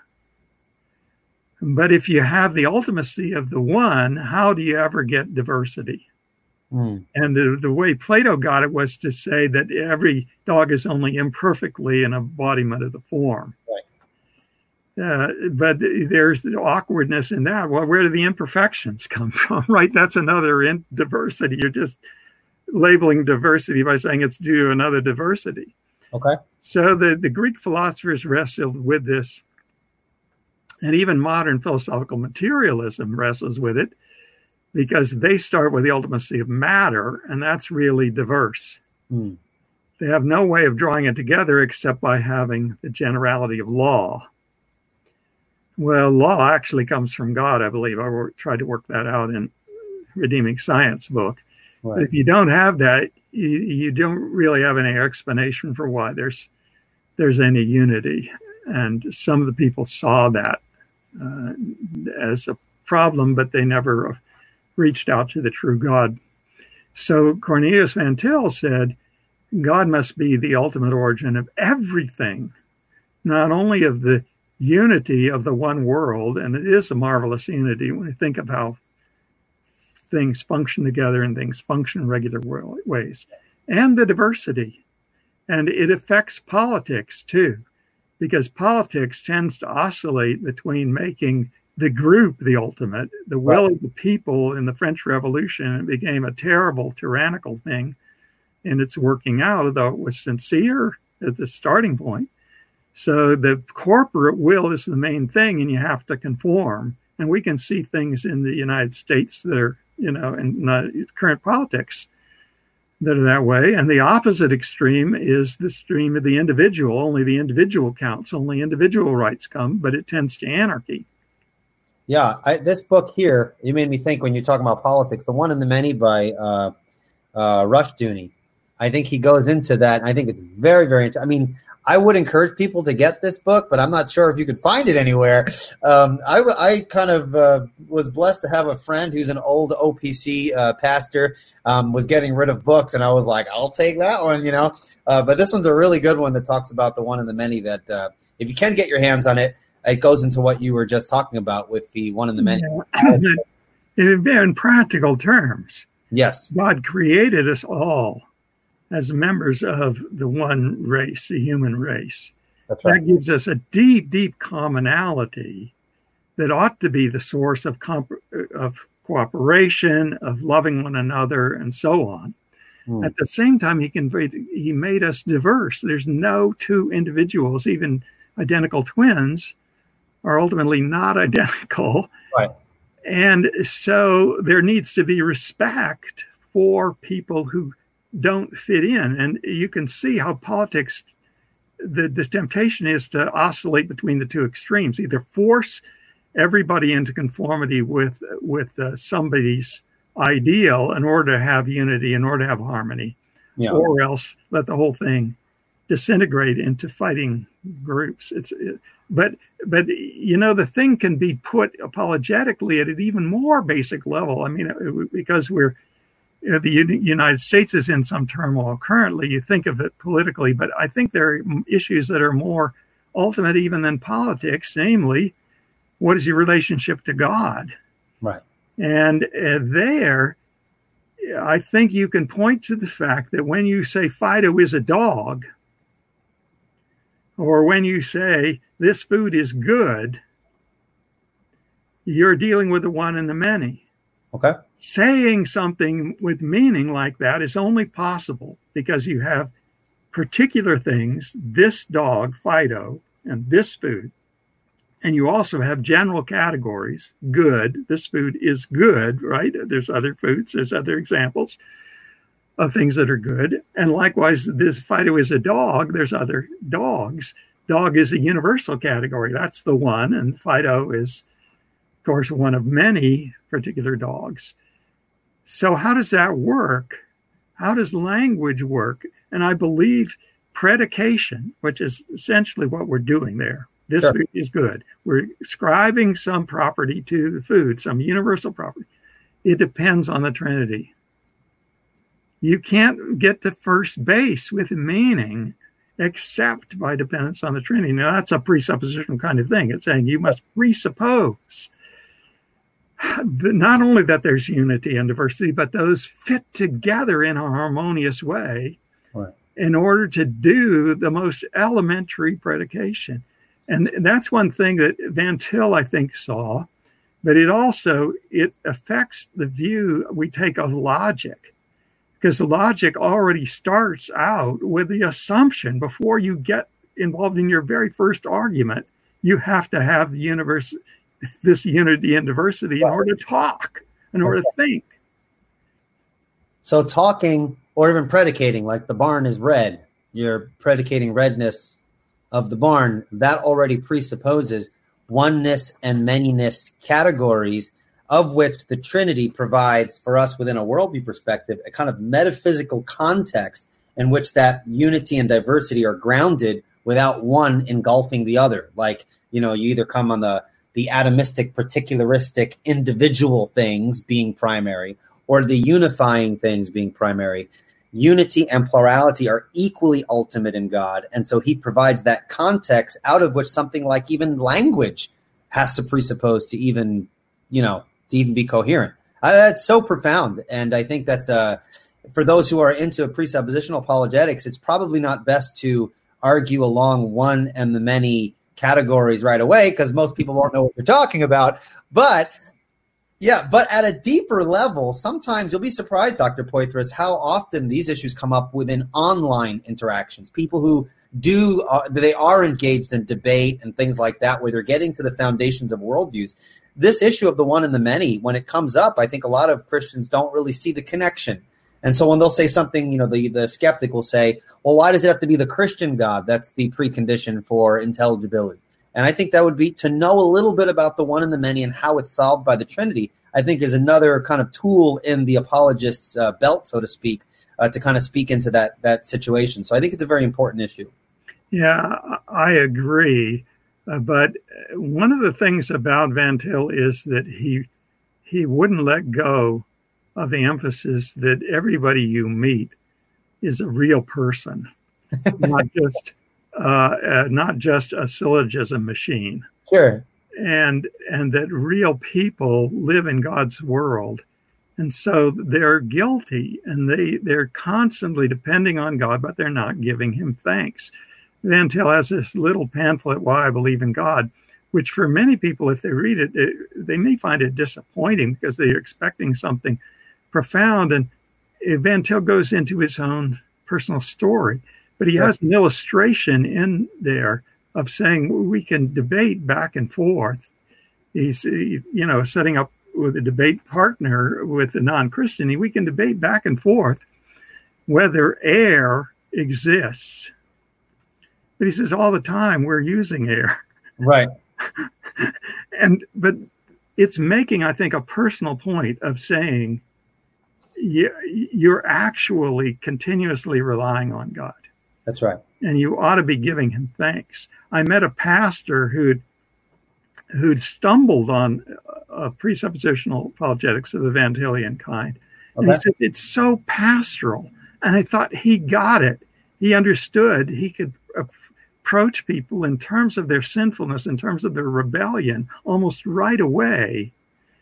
But if you have the ultimacy of the one, how do you ever get diversity? Mm. And the, the way Plato got it was to say that every dog is only imperfectly an embodiment of the form. Right. Uh, but there's the awkwardness in that. Well, where do the imperfections come from, right? That's another in diversity. You're just labeling diversity by saying it's due to another diversity. Okay. So the, the Greek philosophers wrestled with this, and even modern philosophical materialism wrestles with it, because they start with the ultimacy of matter, and that's really diverse. Mm. They have no way of drawing it together except by having the generality of law. Well, law actually comes from God, I believe. I tried to work that out in Redeeming Science book. Right. But if you don't have that, you, you don't really have any explanation for why there's there's any unity. And some of the people saw that uh, as a problem, but they never reached out to the true God. So Cornelius Van Til said, God must be the ultimate origin of everything, not only of the unity of the one world, and it is a marvelous unity when you think of how things function together and things function in regular ways, and the diversity. And it affects politics too, because politics tends to oscillate between making the group the ultimate, the will of the people. In the French Revolution, it became a terrible, tyrannical thing in its working out, although it was sincere at the starting point. So the corporate will is the main thing, and you have to conform. And we can see things in the United States that are, you know, in the current politics that are that way. And the opposite extreme is the extreme of the individual. Only the individual counts, only individual rights come, but it tends to anarchy. Yeah, I, this book here, you made me think when you're talking about politics, The One and the Many by uh, uh, Rushdoony. I think he goes into that. And I think it's very, very interesting. I mean, I would encourage people to get this book, but I'm not sure if you could find it anywhere. Um, I, I kind of uh, was blessed to have a friend who's an old O P C uh, pastor, um, was getting rid of books, and I was like, I'll take that one, you know. Uh, but this one's a really good one that talks about the one and the many that uh, if you can get your hands on it, it goes into what you were just talking about with the one and the many. Yeah. In practical terms, yes, God created us all as members of the one race, the human race. That's right. That gives us a deep, deep commonality that ought to be the source of comp- of cooperation, of loving one another, and so on. Mm. At the same time, he can he made us diverse. There's no two individuals, even identical twins, are ultimately not identical. Right. And so there needs to be respect for people who don't fit in. And you can see how politics, the, the temptation is to oscillate between the two extremes, either force everybody into conformity with with uh, somebody's ideal in order to have unity, in order to have harmony, yeah. or else let the whole thing disintegrate into fighting groups. It's it, but but you know, the thing can be put apologetically at an even more basic level. I mean, because we're you know, the United States is in some turmoil currently. You think of it politically, but I think there are issues that are more ultimate even than politics, namely, what is your relationship to God? Right. And uh, there, I think you can point to the fact that when you say Fido is a dog, or when you say this food is good, you're dealing with the one and the many. Okay. Saying something with meaning like that is only possible because you have particular things, this dog, Fido, and this food. And you also have general categories, good, this food is good, right? There's other foods, there's other examples of things that are good. And likewise, this Fido is a dog, there's other dogs. Dog is a universal category, that's the one. And Fido is, of course, one of many particular dogs. So how does that work? How does language work? And I believe predication, which is essentially what we're doing there. This sure. food is good. We're ascribing some property to the food, some universal property. It depends on the Trinity. You can't get to first base with meaning except by dependence on the Trinity. Now, that's a presuppositional kind of thing. It's saying you must presuppose not only that there's unity and diversity, but those fit together in a harmonious way right. in order to do the most elementary predication. And that's one thing that Van Til, I think, saw, but it also, it affects the view we take of logic, because the logic already starts out with the assumption before you get involved in your very first argument, you have to have the universe, this unity and diversity in order to talk, in order to think. So talking or even predicating, like the barn is red, you're predicating redness of the barn, that already presupposes oneness and manyness categories, of which the Trinity provides for us within a worldview perspective, a kind of metaphysical context in which that unity and diversity are grounded without one engulfing the other. Like, you know, you either come on the, the atomistic, particularistic, individual things being primary, or the unifying things being primary. Unity and plurality are equally ultimate in God. And so he provides that context out of which something like even language has to presuppose to even, you know, to even be coherent. Uh, that's so profound. And I think that's, uh, for those who are into presuppositional apologetics, it's probably not best to argue along one and the many categories right away, because most people won't know what you're talking about. But yeah, but at a deeper level, sometimes you'll be surprised, Doctor Poythress, how often these issues come up within online interactions. People who do, uh, they are engaged in debate and things like that, where they're getting to the foundations of worldviews. This issue of the one and the many, when it comes up, I think a lot of Christians don't really see the connection. And so when they'll say something, you know, the, the skeptic will say, well, why does it have to be the Christian God? That's the precondition for intelligibility. And I think that would be to know a little bit about the one and the many and how it's solved by the Trinity, I think is another kind of tool in the apologist's uh, belt, so to speak, uh, to kind of speak into that that situation. So I think it's a very important issue. Yeah, I agree. Uh, but one of the things about Van Til is that he he wouldn't let go of the emphasis that everybody you meet is a real person, not just uh, uh, not just a syllogism machine. Sure. And and that real people live in God's world. And so they're guilty, and they, they're constantly depending on God, but they're not giving him thanks. Van Til has this little pamphlet, Why I Believe in God, which for many people, if they read it, it, they may find it disappointing because they're expecting something profound. And Van Til goes into his own personal story, but he has an illustration in there of saying we can debate back and forth. He's, you know, setting up with a debate partner with a non-Christian. We can debate back and forth whether air exists. But he says all the time we're using air. Right. and but it's making, I think, a personal point of saying you, you're actually continuously relying on God. That's right. And you ought to be giving him thanks. I met a pastor who'd, who'd stumbled on a presuppositional apologetics of the Van Tillian kind. Okay. And he said, it's so pastoral. And I thought he got it. He understood. He could approach people in terms of their sinfulness, in terms of their rebellion, almost right away,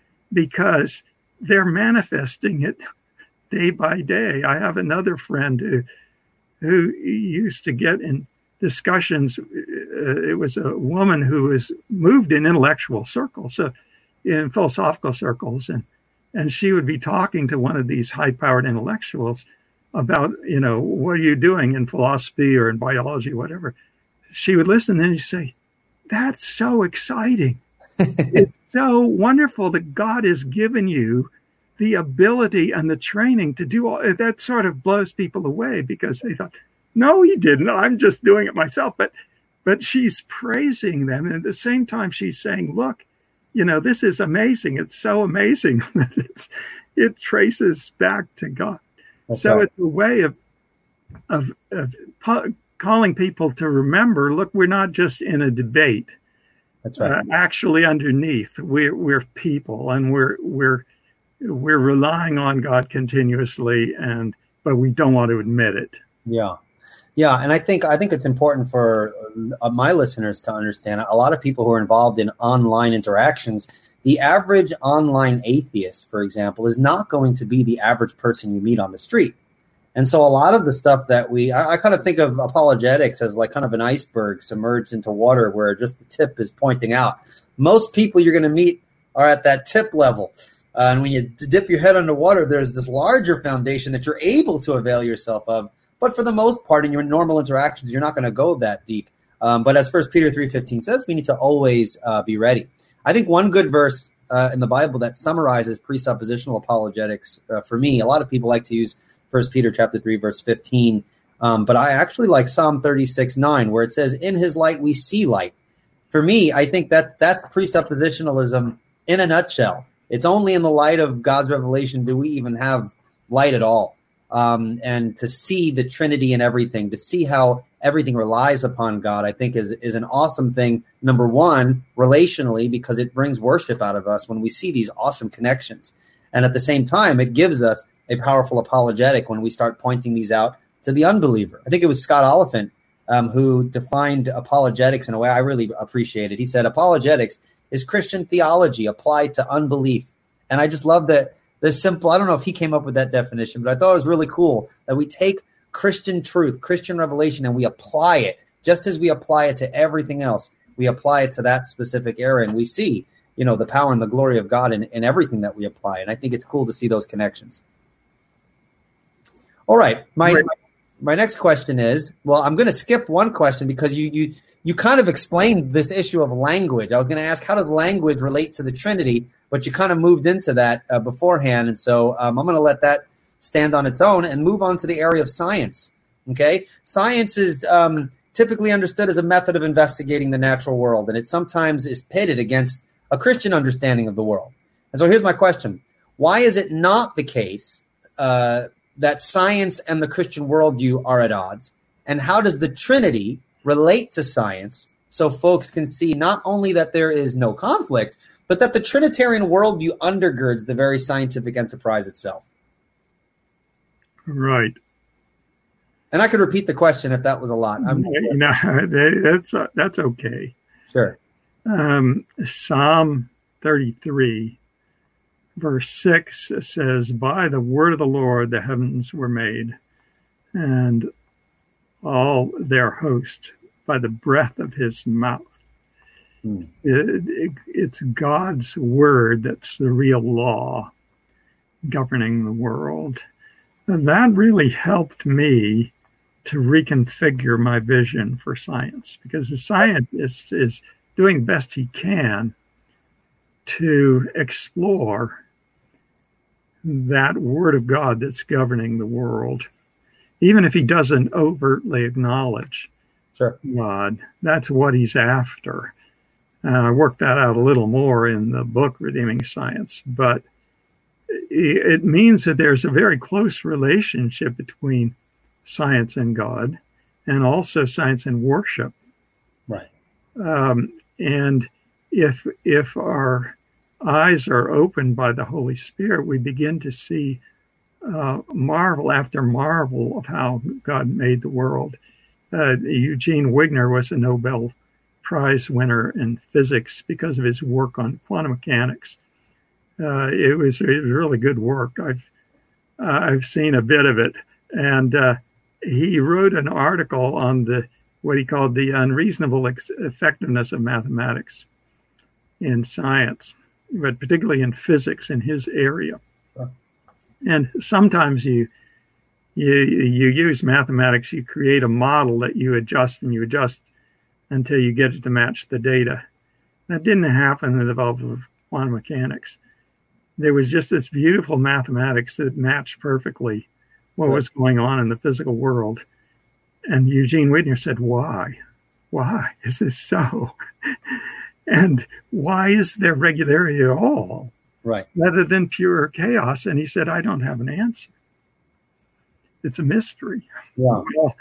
because they're manifesting it day by day. I have another friend who who used to get in discussions. Uh, it was a woman who was moved in intellectual circles, so in philosophical circles, and and she would be talking to one of these high-powered intellectuals about, you know, what are you doing in philosophy or in biology, whatever. She would listen and she'd say, that's so exciting. It's so wonderful that God has given you the ability and the training to do all that. Sort of blows people away because they thought, no, he didn't. I'm just doing it myself. But but she's praising them. And at the same time, she's saying, look, you know, this is amazing. It's so amazing that it's, it traces back to God. That's so right. It's a way of, of, of po- calling people to remember, look, we're not just in a debate. That's right. Uh, actually, underneath, we're we're people, and we're we're we're relying on God continuously, and but we don't want to admit it. Yeah, yeah, and I think I think it's important for uh, my listeners to understand. A lot of people who are involved in online interactions, the average online atheist, for example, is not going to be the average person you meet on the street. And so a lot of the stuff that we, I, I kind of think of apologetics as like kind of an iceberg submerged into water where just the tip is pointing out. Most people you're going to meet are at that tip level. Uh, and when you dip your head underwater, there's this larger foundation that you're able to avail yourself of. But for the most part, in your normal interactions, you're not going to go that deep. Um, but as First Peter three fifteen says, we need to always uh, be ready. I think one good verse uh, in the Bible that summarizes presuppositional apologetics uh, for me, a lot of people like to use First Peter chapter three, verse fifteen. Um, but I actually like Psalm thirty-six nine, where it says, in his light, we see light. For me, I think that that's presuppositionalism in a nutshell. It's only in the light of God's revelation do we even have light at all. Um, and to see the Trinity in everything, to see how everything relies upon God, I think is, is an awesome thing. Number one, relationally, because it brings worship out of us when we see these awesome connections. And at the same time, it gives us a powerful apologetic when we start pointing these out to the unbeliever. I think it was Scott Oliphant um, who defined apologetics in a way I really appreciated. He said, apologetics is Christian theology applied to unbelief. And I just love that the simple, I don't know if he came up with that definition, but I thought it was really cool that we take Christian truth, Christian revelation, and we apply it just as we apply it to everything else. We apply it to that specific area, and we see, you know, the power and the glory of God in, in everything that we apply. And I think it's cool to see those connections. All right. My, my my next question is, well, I'm going to skip one question because you you you kind of explained this issue of language. I was going to ask, how does language relate to the Trinity? But you kind of moved into that uh, beforehand. And so um, I'm going to let that stand on its own and move on to the area of science. Okay. Science is um, typically understood as a method of investigating the natural world, and it sometimes is pitted against a Christian understanding of the world. And so here's my question. Why is it not the case uh, that science and the Christian worldview are at odds? And how does the Trinity relate to science so folks can see not only that there is no conflict, but that the Trinitarian worldview undergirds the very scientific enterprise itself? Right. And I could repeat the question if that was a lot. I'm, you know, that's, that's okay. Sure. Um, Psalm thirty-three. Verse six says, by the word of the Lord the heavens were made, and all their host by the breath of his mouth. Hmm. It, it, it's God's word that's the real law governing the world. And that really helped me to reconfigure my vision for science, because the scientist is doing the best he can to explore that word of God that's governing the world, even if he doesn't overtly acknowledge sure. God. That's what he's after. And I worked that out a little more in the book, Redeeming Science. But it means that there's a very close relationship between science and God, and also science and worship. Right. Um, and if if our eyes are opened by the Holy Spirit, we begin to see uh, marvel after marvel of how God made the world. Uh, Eugene Wigner was a Nobel Prize winner in physics because of his work on quantum mechanics. Uh, it was, it was really good work. I've uh, I've seen a bit of it, and uh, he wrote an article on the what he called the unreasonable ex- effectiveness of mathematics in science, but particularly in physics in his area. Sure. And sometimes you you you use mathematics, you create a model that you adjust and you adjust until you get it to match the data. That didn't happen in the development of quantum mechanics. There was just this beautiful mathematics that matched perfectly what right. was going on in the physical world. And Eugene Wigner said, why? Why is this so? And why is there regularity at all? Right. Rather than pure chaos? And he said, I don't have an answer. It's a mystery. Yeah. Well,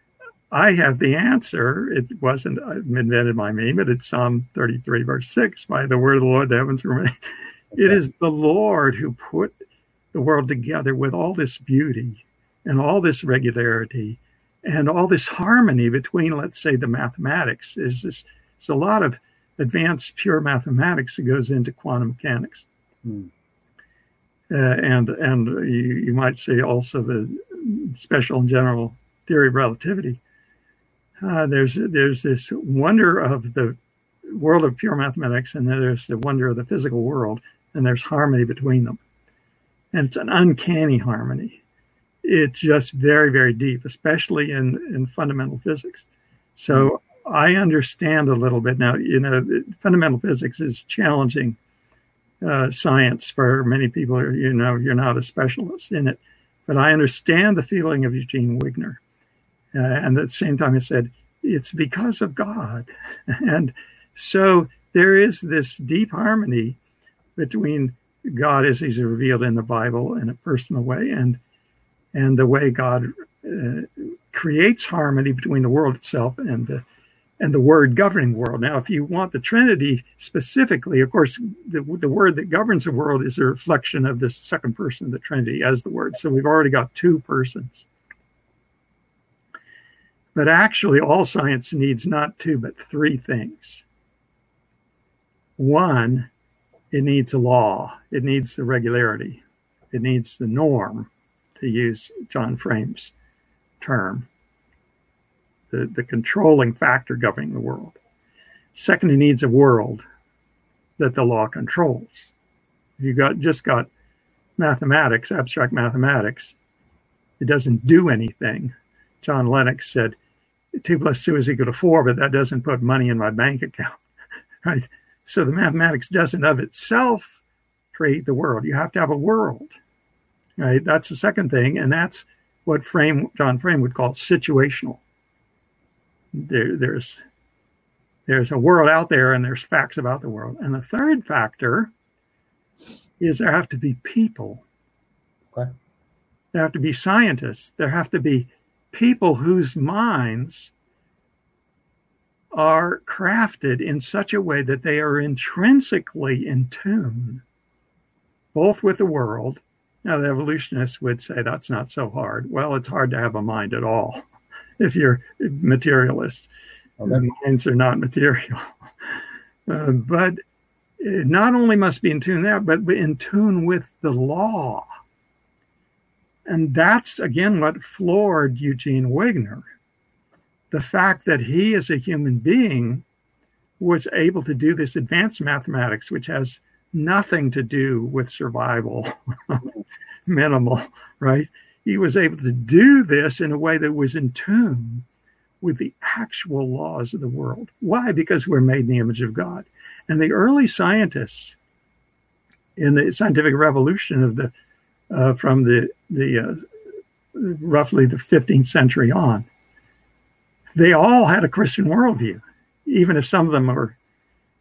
I have the answer. It wasn't invented by me, but it's Psalm thirty-three, verse six. By the word of the Lord, the heavens were made. It is the Lord who put the world together with all this beauty and all this regularity and all this harmony between, let's say, the mathematics. Is this? There's a lot of advanced pure mathematics that goes into quantum mechanics, hmm. uh, and and you, you might say also the special and general theory of relativity. Uh, there's there's this wonder of the world of pure mathematics, and then there's the wonder of the physical world, and there's harmony between them. And it's an uncanny harmony. It's just very, very deep, especially in, in fundamental physics. So I understand a little bit now. You know, fundamental physics is challenging uh, science for many people. You know, you're not a specialist in it. But I understand the feeling of Eugene Wigner. Uh, and at the same time, he said, it's because of God. And so there is this deep harmony between God as he's revealed in the Bible in a personal way, and and the way God uh, creates harmony between the world itself and the and the word governing the world. Now, if you want the Trinity specifically, of course, the, the word that governs the world is a reflection of the second person of the Trinity as the word. So we've already got two persons. But actually, all science needs not two, but three things. One, it needs a law. It needs the regularity. It needs the norm, to use John Frame's term, the, the controlling factor governing the world. Second, it needs a world that the law controls. If you got just got mathematics, abstract mathematics, it doesn't do anything. John Lennox said, two plus two is equal to four, but that doesn't put money in my bank account, right? So the mathematics doesn't of itself create the world. You have to have a world, right? That's the second thing, and that's what Frame, John Frame would call situational. There, there's, there's a world out there, and there's facts about the world. And the third factor is there have to be people. Okay. There have to be scientists. There have to be people whose minds are crafted in such a way that they are intrinsically in tune, both with the world. Now, the evolutionists would say that's not so hard. Well, it's hard to have a mind at all if you're a materialist. Okay. Minds are not material. Uh, but it not only must be in tune there, but in tune with the law. And that's, again, what floored Eugene Wigner. The fact that he, as a human being, was able to do this advanced mathematics, which has nothing to do with survival, minimal, right? He was able to do this in a way that was in tune with the actual laws of the world. Why? Because we're made in the image of God. And the early scientists in the scientific revolution of the uh, from the the uh, roughly the fifteenth century on, they all had a Christian worldview, even if some of them were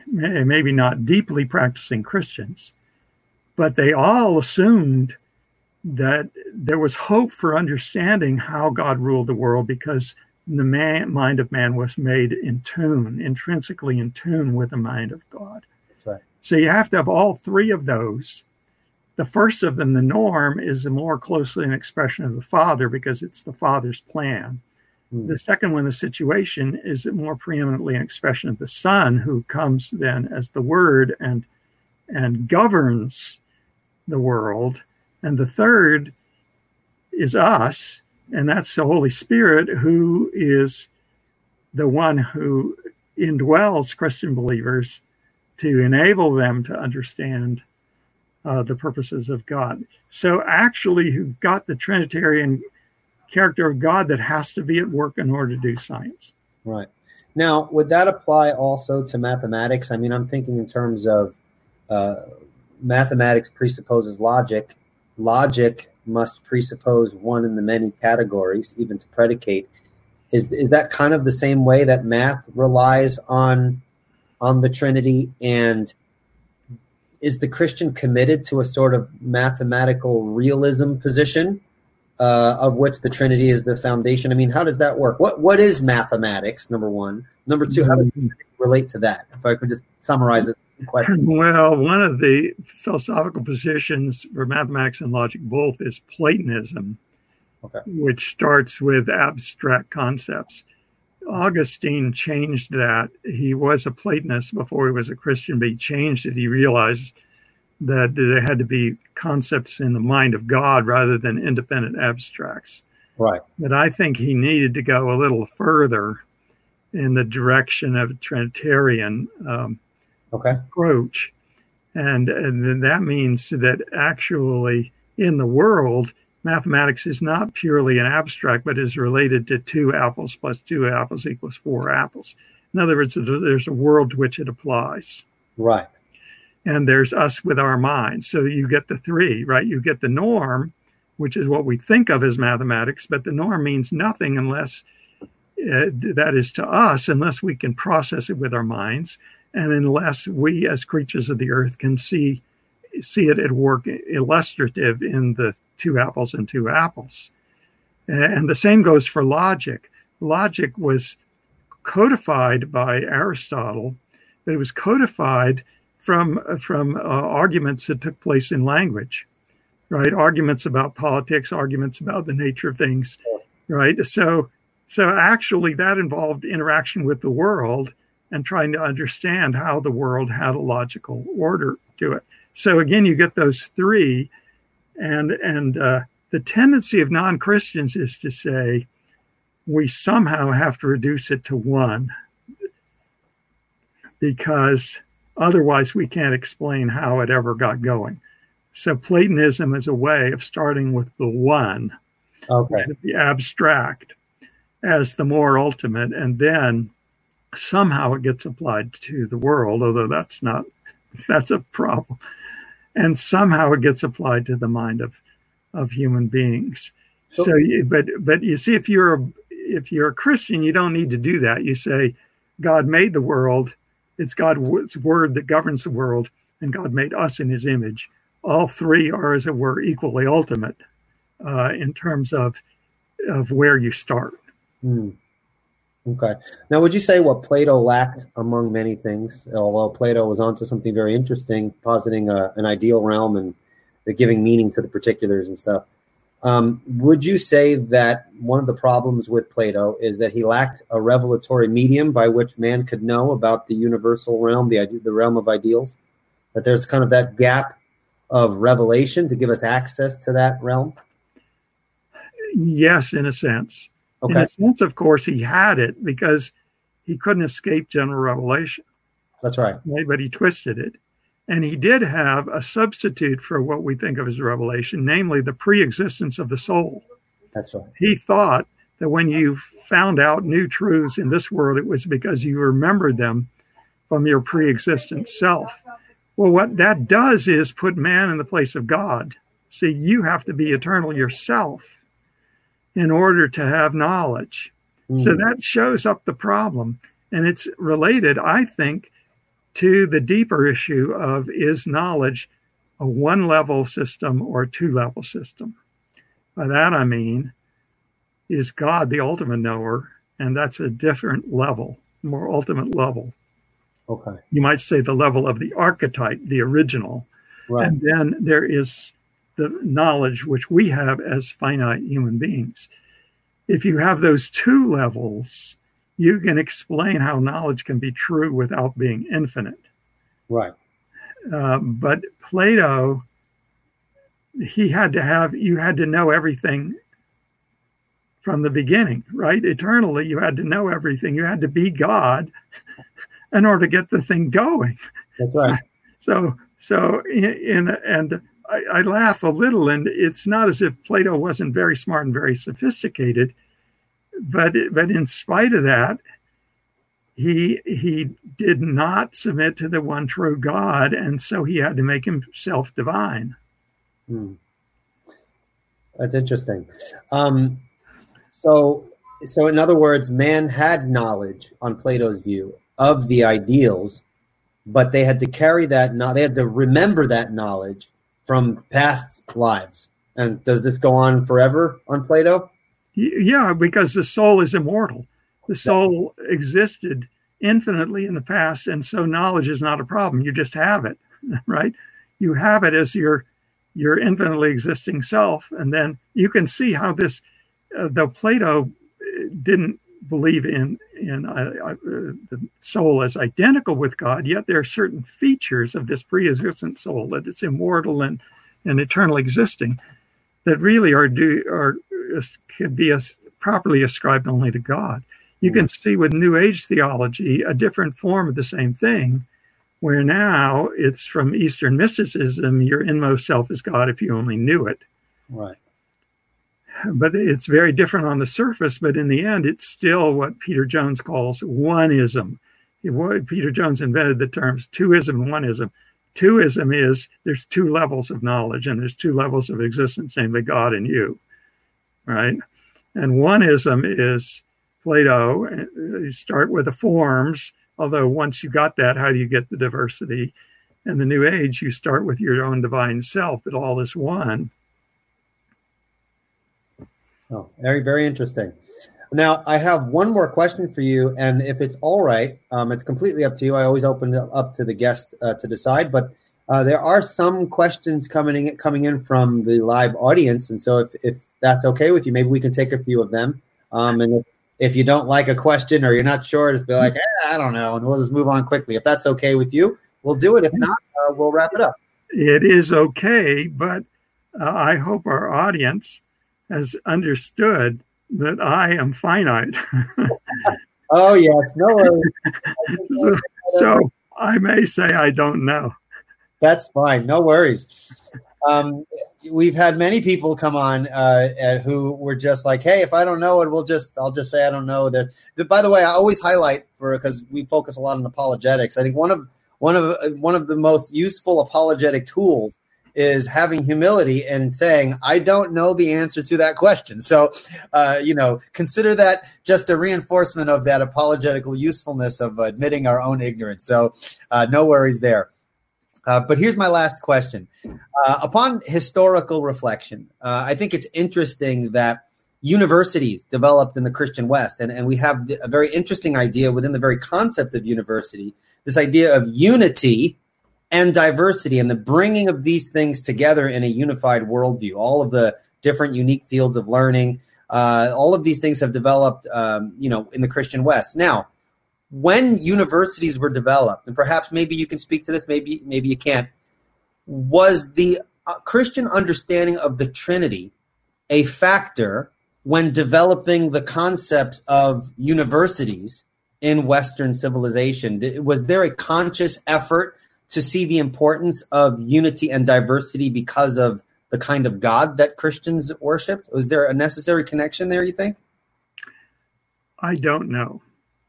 maybe not deeply practicing Christians, but they all assumed that there was hope for understanding how God ruled the world because the man, mind of man was made in tune, intrinsically in tune with the mind of God. That's right. So you have to have all three of those. The first of them, the norm, is more closely an expression of the Father because it's the Father's plan. Mm. The second one, the situation, is more preeminently an expression of the Son, who comes then as the Word and and governs the world. And the third is us, and that's the Holy Spirit, who is the one who indwells Christian believers to enable them to understand uh, the purposes of God. So actually, you've got the Trinitarian character of God that has to be at work in order to do science. Right. Now, would that apply also to mathematics? I mean, I'm thinking in terms of uh, mathematics presupposes logic. Logic must presuppose one in the many categories, even to predicate. Is is that kind of the same way that math relies on on the Trinity? And is the Christian committed to a sort of mathematical realism position, uh, of which the Trinity is the foundation? I mean, how does that work? What what is mathematics? Number one. Number two, how does it relate to that? If I could just summarize it. Question. Well, one of the philosophical positions for mathematics and logic both is Platonism, okay, which starts with abstract concepts. Augustine changed that. He was a Platonist before he was a Christian, but he changed it. He realized that there had to be concepts in the mind of God rather than independent abstracts. Right. But I think he needed to go a little further in the direction of a Trinitarian um, Okay. approach. And, and then that means that actually in the world, mathematics is not purely an abstract, but is related to two apples plus two apples equals four apples. In other words, there's a world to which it applies. Right. And there's us with our minds. So you get the three, right? You get the norm, which is what we think of as mathematics, but the norm means nothing unless uh, that is to us, unless we can process it with our minds. And unless we, as creatures of the earth, can see see it at work illustrative in the two apples and two apples. And the same goes for logic. Logic was codified by Aristotle, but it was codified from, from uh, arguments that took place in language, right? Arguments about politics, arguments about the nature of things, right? So, so actually that involved interaction with the world and trying to understand how the world had a logical order to it. So again, you get those three, and and uh, the tendency of non-Christians is to say we somehow have to reduce it to one because otherwise we can't explain how it ever got going. So Platonism is a way of starting with the one, okay, the abstract, as the more ultimate, and then somehow it gets applied to the world, although that's not, that's a problem. And somehow it gets applied to the mind of, of human beings. So, so you, but, but you see, if you're, a, if you're a Christian, you don't need to do that. You say, God made the world. It's God's word that governs the world, and God made us in his image. All three are, as it were, equally ultimate uh, in terms of, of where you start. Hmm. Okay. Now, would you say what Plato lacked among many things, although Plato was onto something very interesting, positing a, an ideal realm and giving meaning to the particulars and stuff, um, would you say that one of the problems with Plato is that he lacked a revelatory medium by which man could know about the universal realm, the the realm of ideals, that there's kind of that gap of revelation to give us access to that realm? Yes, in a sense. Okay. In a sense, of course, he had it because he couldn't escape general revelation. That's right. Right? But he twisted it. And he did have a substitute for what we think of as revelation, namely the pre-existence of the soul. That's right. He thought that when you found out new truths in this world, it was because you remembered them from your pre-existent self. Well, what that does is put man in the place of God. See, you have to be eternal yourself in order to have knowledge. Mm. So that shows up the problem. And it's related, I think, to the deeper issue of, is knowledge a one-level system or a two-level system? By that I mean, is God the ultimate knower? And that's a different level, more ultimate level. Okay. You might say the level of the archetype, the original. Right. And then there is the knowledge which we have as finite human beings. If you have those two levels, you can explain how knowledge can be true without being infinite. Right. Uh, but Plato, he had to have, you had to know everything from the beginning, right? Eternally, you had to know everything. You had to be God in order to get the thing going. That's right. So, so in, in and I, I laugh a little, and it's not as if Plato wasn't very smart and very sophisticated, but but in spite of that, he he did not submit to the one true God, and so he had to make himself divine. Hmm. That's interesting. Um, so, so in other words, man had knowledge on Plato's view of the ideals, but they had to carry that. No, they had to remember that knowledge from past lives. And does this go on forever on Plato? Yeah, because the soul is immortal. The soul existed infinitely in the past, and so knowledge is not a problem. You just have it, right? You have it as your your infinitely existing self, and then you can see how this. Uh, though Plato didn't believe in in uh, uh, the soul as identical with God, yet there are certain features of this pre-existent soul, that it's immortal and and eternally existing, that really are do are could be as properly ascribed only to God. You can see with New Age theology a different form of the same thing, where now it's from Eastern mysticism, your inmost self is God if you only knew it. Right. But it's very different on the surface, but in the end, it's still what Peter Jones calls oneism. Peter Jones invented the terms twoism and oneism. Twoism is there's two levels of knowledge and there's two levels of existence, namely God and you, right? And oneism is Plato. You start with the forms, although once you got that, how do you get the diversity? And the New Age, you start with your own divine self, that all is one. Oh, very, very interesting. Now, I have one more question for you, and if it's all right, um, it's completely up to you. I always open it up to the guest uh, to decide, but uh, there are some questions coming in, coming in from the live audience, and so if, if that's okay with you, maybe we can take a few of them. Um, and if, if you don't like a question or you're not sure, just be like, eh, I don't know, and we'll just move on quickly. If that's okay with you, we'll do it. If not, uh, we'll wrap it up. It is okay, but uh, I hope our audience has understood that I am finite. Oh, yes. No worries. so, so I may say I don't know. That's fine. No worries. Um, we've had many people come on uh, at, who were just like, hey, if I don't know it, we'll just, I'll just say I don't know. That, by the way, I always highlight for, because we focus a lot on apologetics. I think one of one of one of the most useful apologetic tools is having humility and saying, I don't know the answer to that question. So, uh, you know, consider that just a reinforcement of that apologetical usefulness of admitting our own ignorance. So uh, no worries there. Uh, but here's my last question. Uh, upon historical reflection, uh, I think it's interesting that universities developed in the Christian West, and, and we have a very interesting idea within the very concept of university, this idea of unity and diversity, and the bringing of these things together in a unified worldview. All of the different unique fields of learning, uh, all of these things have developed, um, you know, in the Christian West. Now, when universities were developed, and perhaps maybe you can speak to this, maybe maybe you can't, was the uh, Christian understanding of the Trinity a factor when developing the concept of universities in Western civilization? Was there a conscious effort to see the importance of unity and diversity because of the kind of God that Christians worshiped? Was there a necessary connection there, you think? I don't know.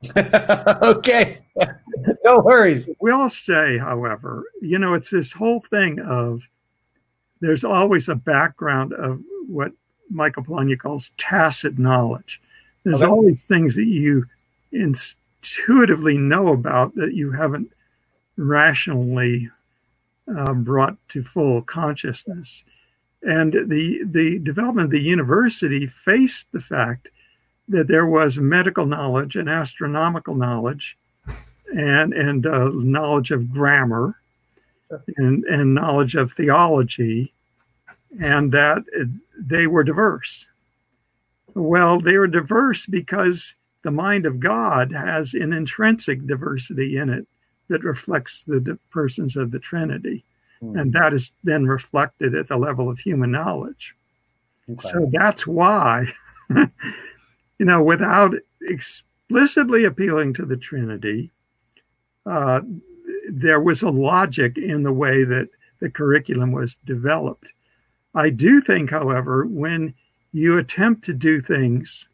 Okay. No worries. We'll say, however, you know, it's this whole thing of there's always a background of what Michael Polanyi calls tacit knowledge. There's Okay. always things that you intuitively know about that you haven't rationally uh, brought to full consciousness. And the, the development of the university faced the fact that there was medical knowledge and astronomical knowledge and, and uh, knowledge of grammar and, and knowledge of theology, and that they were diverse. Well, they were diverse because the mind of God has an intrinsic diversity in it that reflects the di- persons of the Trinity. Mm. And that is then reflected at the level of human knowledge. Okay. So that's why, you know, without explicitly appealing to the Trinity, uh, there was a logic in the way that the curriculum was developed. I do think, however, when you attempt to do things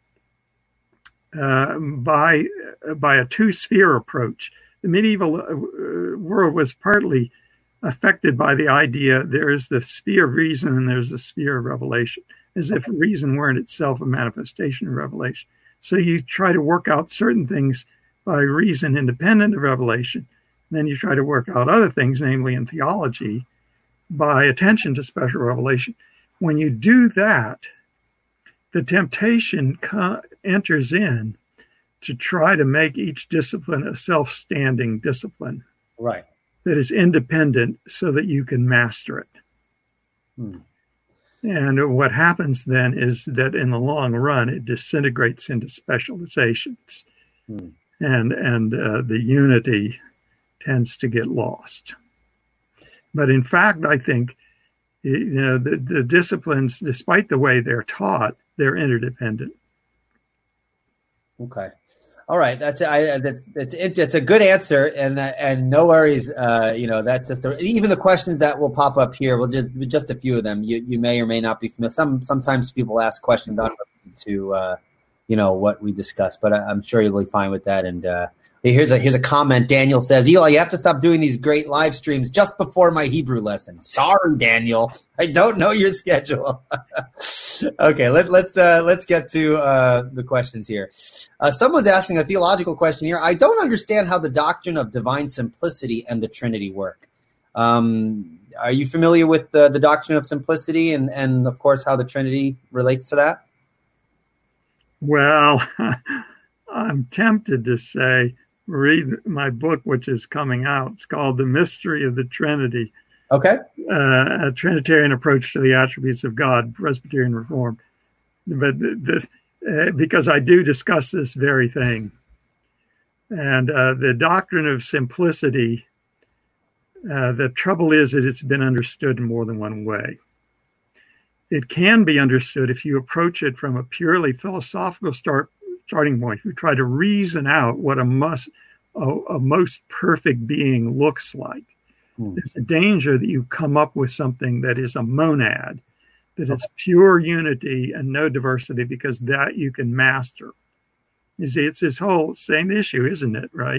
uh, by by a two-sphere approach, the medieval uh, world was partly affected by the idea there is the sphere of reason and there's the sphere of revelation, as if reason weren't itself a manifestation of revelation. So you try to work out certain things by reason independent of revelation. And then you try to work out other things, namely in theology, by attention to special revelation. When you do that, the temptation co- enters in to try to make each discipline a self-standing discipline. Right. That is independent so that you can master it. Hmm. And what happens then is that in the long run, it disintegrates into specializations. Hmm. And, and uh, the unity tends to get lost. But in fact, I think, you know, the, the disciplines, despite the way they're taught, they're interdependent. Okay. All right. That's I that's it's it's a good answer, and that, and no worries. Uh, you know, that's just a, even the questions that will pop up here. We'll just just a few of them. You you may or may not be familiar. Some sometimes people ask questions on to uh, you know, what we discussed, but I, I'm sure you'll be fine with that. And uh, here's a here's a comment. Daniel says, Eli, you have to stop doing these great live streams just before my Hebrew lesson. Sorry, Daniel, I don't know your schedule. Okay, let, let's uh, let's get to uh, the questions here. Uh, someone's asking a theological question here. I don't understand how the doctrine of divine simplicity and the Trinity work. Um, are you familiar with the, the doctrine of simplicity and, and, of course, how the Trinity relates to that? Well, I'm tempted to say, read my book, which is coming out. It's called The Mystery of the Trinity. Okay. Uh, a Trinitarian approach to the attributes of God, Presbyterian Reform. But the, the, uh, because I do discuss this very thing. And uh, the doctrine of simplicity, uh, the trouble is that it's been understood in more than one way. It can be understood if you approach it from a purely philosophical start, starting point. You try to reason out what a, must, a, a most perfect being looks like. There's a danger that you come up with something that is a monad, that is pure unity and no diversity, because that you can master. You see, it's this whole same issue, isn't it, right?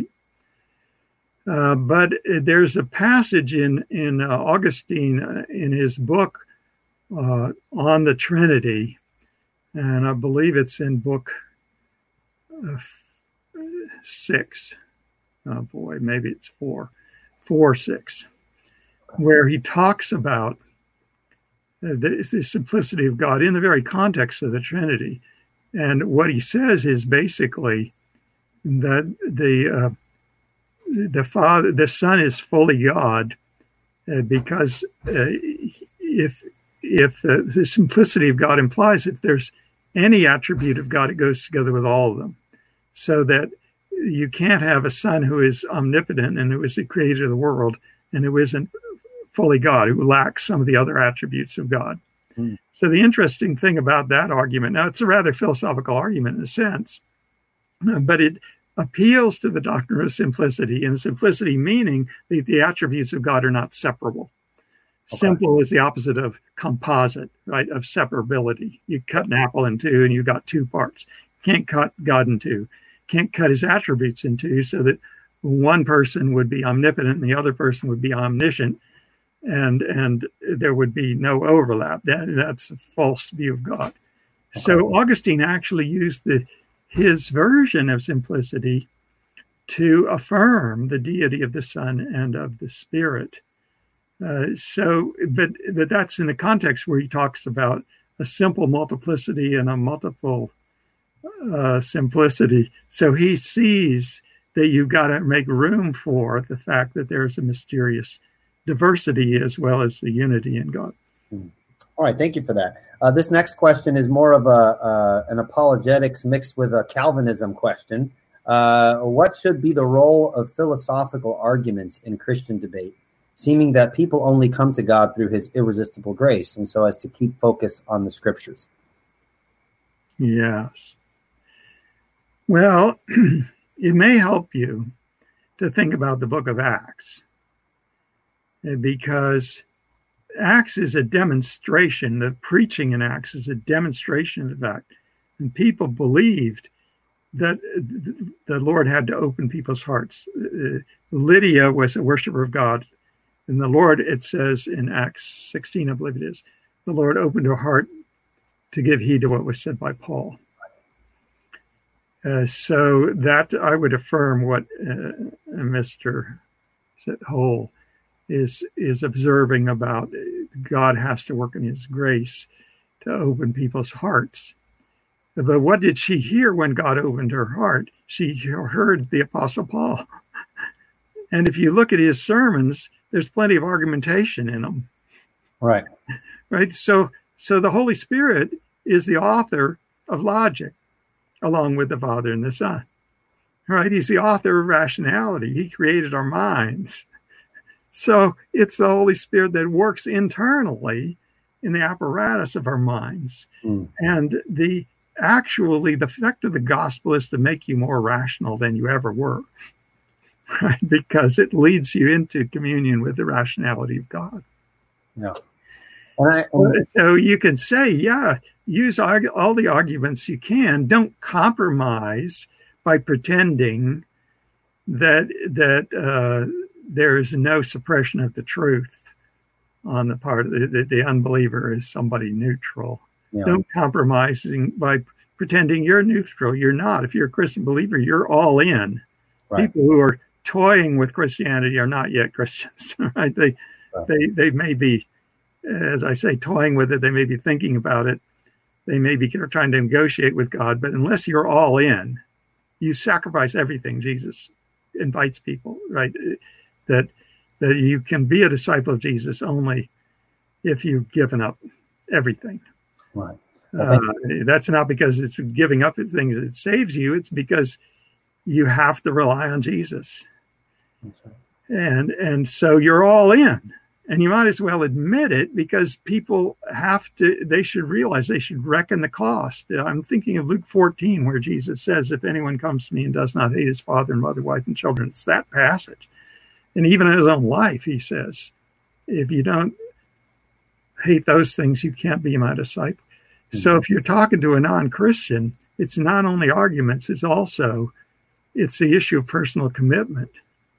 Uh, but there's a passage in, in uh, Augustine uh, in his book uh, on the Trinity, and I believe it's in book uh, six. Oh boy, maybe it's four. Four, six, where he talks about the, the simplicity of God in the very context of the Trinity. And what he says is basically that the uh, the Father, the Son is fully God, uh, because uh, if if uh, the simplicity of God implies if there's any attribute of God, it goes together with all of them, so that you can't have a Son who is omnipotent and who is the creator of the world and who isn't fully God, who lacks some of the other attributes of God. Mm. So the interesting thing about that argument, now it's a rather philosophical argument in a sense, but it appeals to the doctrine of simplicity, and simplicity meaning that the attributes of God are not separable. Okay. Simple is the opposite of composite, right, of separability. You cut an apple in two and you've got two parts. You can't cut God in two. Can't cut his attributes in two, so that one person would be omnipotent and the other person would be omniscient, and and there would be no overlap. That, that's a false view of God. Okay. So Augustine actually used the his version of simplicity to affirm the deity of the Son and of the Spirit. Uh, so, but, but that's in the context where he talks about a simple multiplicity and a multiple uh, simplicity. So he sees that you've got to make room for the fact that there's a mysterious diversity as well as the unity in God. All right, thank you for that. Uh, this next question is more of a uh, an apologetics mixed with a Calvinism question. Uh, what should be the role of philosophical arguments in Christian debate, seeming that people only come to God through his irresistible grace, and so as to keep focus on the scriptures? Yes. Well, it may help you to think about the book of Acts, because Acts is a demonstration. The preaching in Acts is a demonstration of that. And people believed that the Lord had to open people's hearts. Lydia was a worshiper of God. And the Lord, it says in Acts sixteen, I believe it is, the Lord opened her heart to give heed to what was said by Paul. Uh, so that I would affirm what uh, Mister Hole is is observing about God has to work in his grace to open people's hearts. But what did she hear when God opened her heart? She heard the Apostle Paul. And if you look at his sermons, there's plenty of argumentation in them. Right. Right. So so the Holy Spirit is the author of logic, along with the Father and the Son. Right? He's the author of rationality. He created our minds. So it's the Holy Spirit that works internally in the apparatus of our minds. Mm. And the actually, the effect of the gospel is to make you more rational than you ever were. Right? Because it leads you into communion with the rationality of God. Yeah. I, so, so you can say, yeah, use arg- all the arguments you can. Don't compromise by pretending that that uh, there is no suppression of the truth on the part of the, the, the unbeliever is somebody neutral. Yeah. Don't compromise by pretending you're neutral. You're not. If you're a Christian believer, you're all in. Right. People who are toying with Christianity are not yet Christians. Right? They, right. they, they may be, as I say, toying with it. They may be thinking about it. They may be trying to negotiate with God. But unless you're all in, you sacrifice everything. Jesus invites people, right? That that you can be a disciple of Jesus only if you've given up everything. Right. Uh, that's not because it's giving up things that saves you. It's because you have to rely on Jesus. That's right. And and so you're all in. And you might as well admit it, because people have to, they should realize they should reckon the cost. I'm thinking of Luke fourteen, where Jesus says, if anyone comes to me and does not hate his father and mother, wife, and children, it's that passage. And even in his own life, he says, if you don't hate those things, you can't be my disciple. Mm-hmm. So if you're talking to a non-Christian, it's not only arguments, it's also, it's the issue of personal commitment.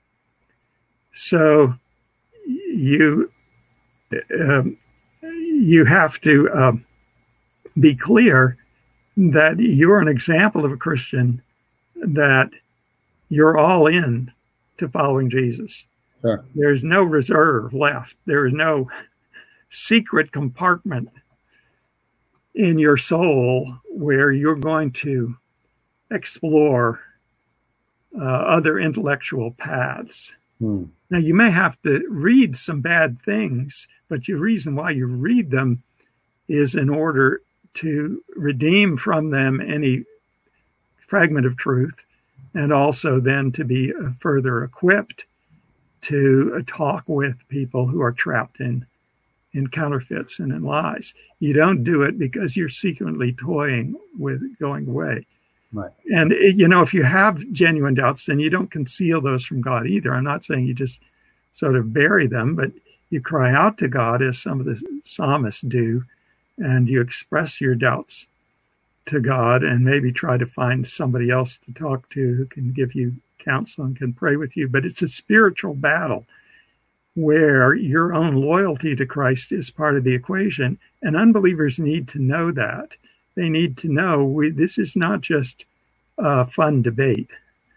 So you um, you have to um, be clear that you're an example of a Christian, that you're all in to following Jesus. Sure. There's no reserve left. There is no secret compartment in your soul where you're going to explore uh, other intellectual paths. Hmm. Now, you may have to read some bad things, but the reason why you read them is in order to redeem from them any fragment of truth, and also then to be further equipped to talk with people who are trapped in, in counterfeits and in lies. You don't do it because you're secretly toying with going away. Right. And, you know, if you have genuine doubts, then you don't conceal those from God either. I'm not saying you just sort of bury them, but you cry out to God, as some of the psalmists do, and you express your doubts to God, and maybe try to find somebody else to talk to who can give you counsel and can pray with you. But it's a spiritual battle where your own loyalty to Christ is part of the equation, and unbelievers need to know that. They need to know we, this is not just a fun debate.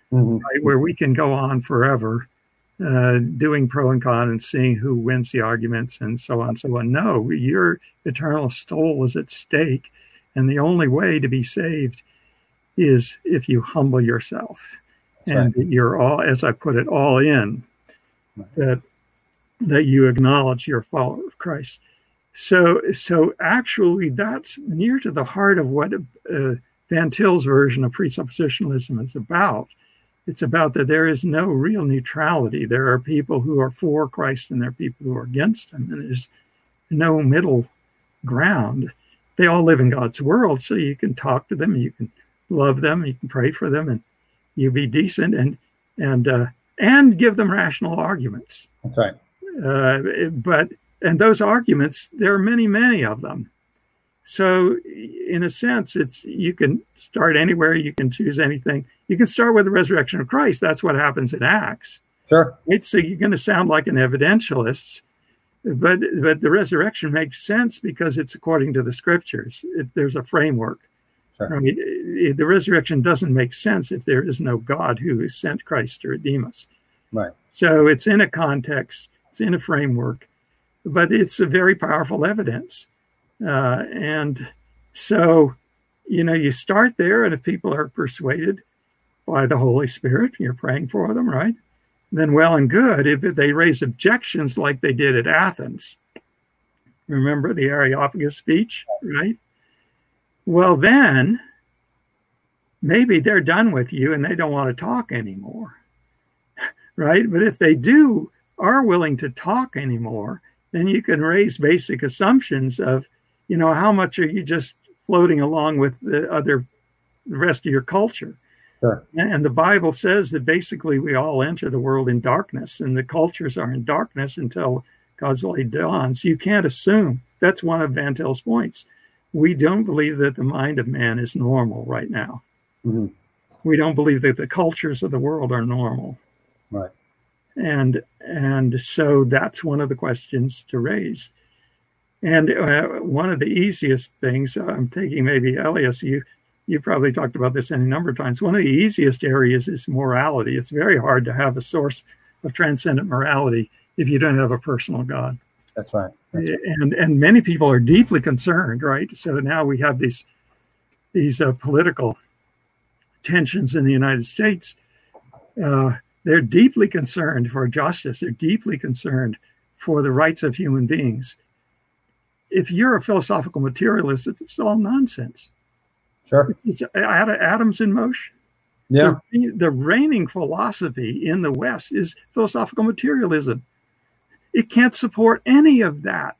mm-hmm. right, where we can go on forever uh, doing pro and con and seeing who wins the arguments and so on and so on. No, your eternal soul is at stake. And the only way to be saved is if you humble yourself. That's and right. You're all, as I put it, all in, right. that that you acknowledge you're a follower of Christ. So, so actually, that's near to the heart of what uh, Van Til's version of presuppositionalism is about. It's about that there is no real neutrality. There are people who are for Christ and there are people who are against him, and there's no middle ground. They all live in God's world, so you can talk to them, you can love them, you can pray for them, and you be decent and and uh, and give them rational arguments. That's right. Uh, but and those arguments, there are many, many of them. So, in a sense, it's you can start anywhere, you can choose anything. You can start with the resurrection of Christ. That's what happens in Acts. Sure. Right? So you're going to sound like an evidentialist, but but the resurrection makes sense because it's according to the scriptures. It, there's a framework. Sure. Right? The resurrection doesn't make sense if there is no God who has sent Christ to redeem us. Right. So it's in a context, it's in a framework, but it's a very powerful evidence. Uh, and so, you know, you start there, and if people are persuaded by the Holy Spirit, you're praying for them, right? Then well and good. If they raise objections like they did at Athens, remember the Areopagus speech, right? Well, then maybe they're done with you and they don't want to talk anymore, right? But if they do, are willing to talk anymore, then you can raise basic assumptions of, you know, how much are you just floating along with the other, the rest of your culture? Sure. And the Bible says that basically we all enter the world in darkness, and the cultures are in darkness until God's light dawns. So you can't assume. That's one of Van Til's points. We don't believe that the mind of man is normal right now. Mm-hmm. We don't believe that the cultures of the world are normal. Right. And and so that's one of the questions to raise. And uh, one of the easiest things, I'm taking maybe Elias, you you probably talked about this any number of times. One of the easiest areas is morality. It's very hard to have a source of transcendent morality if you don't have a personal God. That's right. That's right. And and many people are deeply concerned, right? So now we have these these uh, political tensions in the United States. Uh, they're deeply concerned for justice. They're deeply concerned for the rights of human beings. If you're a philosophical materialist, it's all nonsense. Sure. It's atoms in motion. Yeah. The, the reigning philosophy in the West is philosophical materialism. It can't support any of that.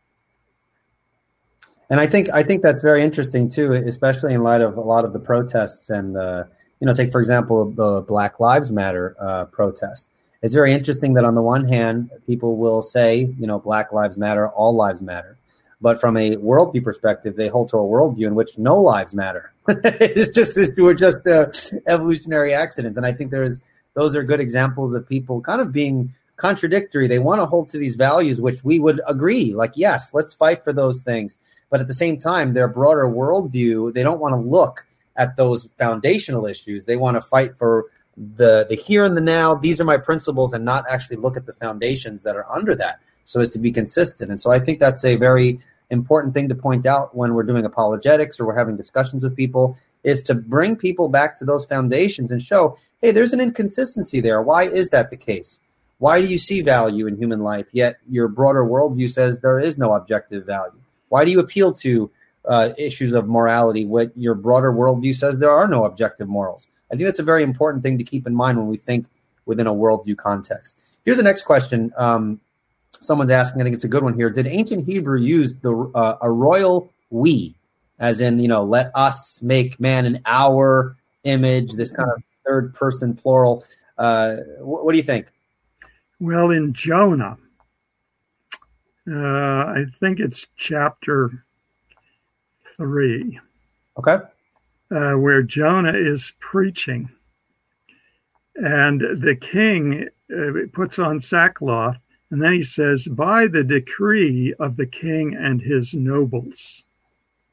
And I think I think that's very interesting too, especially in light of a lot of the protests and the, you know, take for example the Black Lives Matter uh, protest. It's very interesting that on the one hand, people will say, you know, Black Lives Matter, all lives matter. But from a worldview perspective, they hold to a worldview in which no lives matter. It's just we're just uh, evolutionary accidents, and I think there's those are good examples of people kind of being contradictory. They want to hold to these values, which we would agree, like yes, let's fight for those things. But at the same time, their broader worldview, they don't want to look at those foundational issues. They want to fight for the the here and the now. These are my principles, and not actually look at the foundations that are under that, so as to be consistent. And so I think that's a very important thing to point out when we're doing apologetics or we're having discussions with people, is to bring people back to those foundations and show, hey, there's an inconsistency there. Why is that the case? Why do you see value in human life, yet your broader worldview says there is no objective value? Why do you appeal to uh, issues of morality when your broader worldview says there are no objective morals? I think that's a very important thing to keep in mind when we think within a worldview context. Here's the next question. Um, Someone's asking, I think it's a good one here. Did ancient Hebrew use the uh, a royal we, as in, you know, let us make man in our image, this kind of third person plural? Uh, wh- what do you think? Well, in Jonah, uh, I think it's chapter three. Okay. Uh, where Jonah is preaching. And the king uh, puts on sackcloth. And then he says, by the decree of the king and his nobles,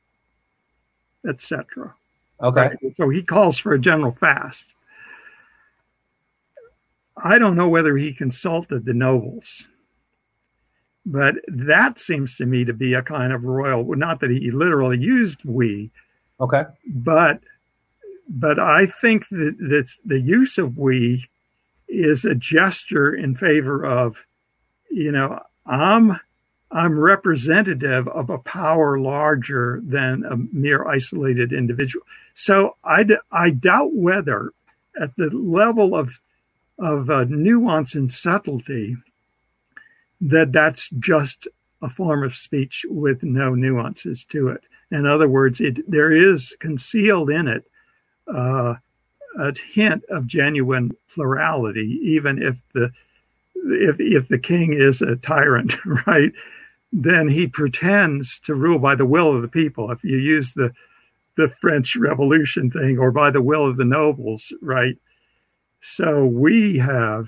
et cetera. Okay. Right? So he calls for a general fast. I don't know whether he consulted the nobles, but that seems to me to be a kind of royal, not that he literally used we, Okay. but but I think that that's, the use of we is a gesture in favor of, you know, I'm I'm representative of a power larger than a mere isolated individual. So I, I doubt whether at the level of of uh, nuance and subtlety that that's just a form of speech with no nuances to it. In other words, it, there is concealed in it uh, a hint of genuine plurality, even if the if if the king is a tyrant, right? Then he pretends to rule by the will of the people. If you use the the French Revolution thing, or by the will of the nobles, right? So we have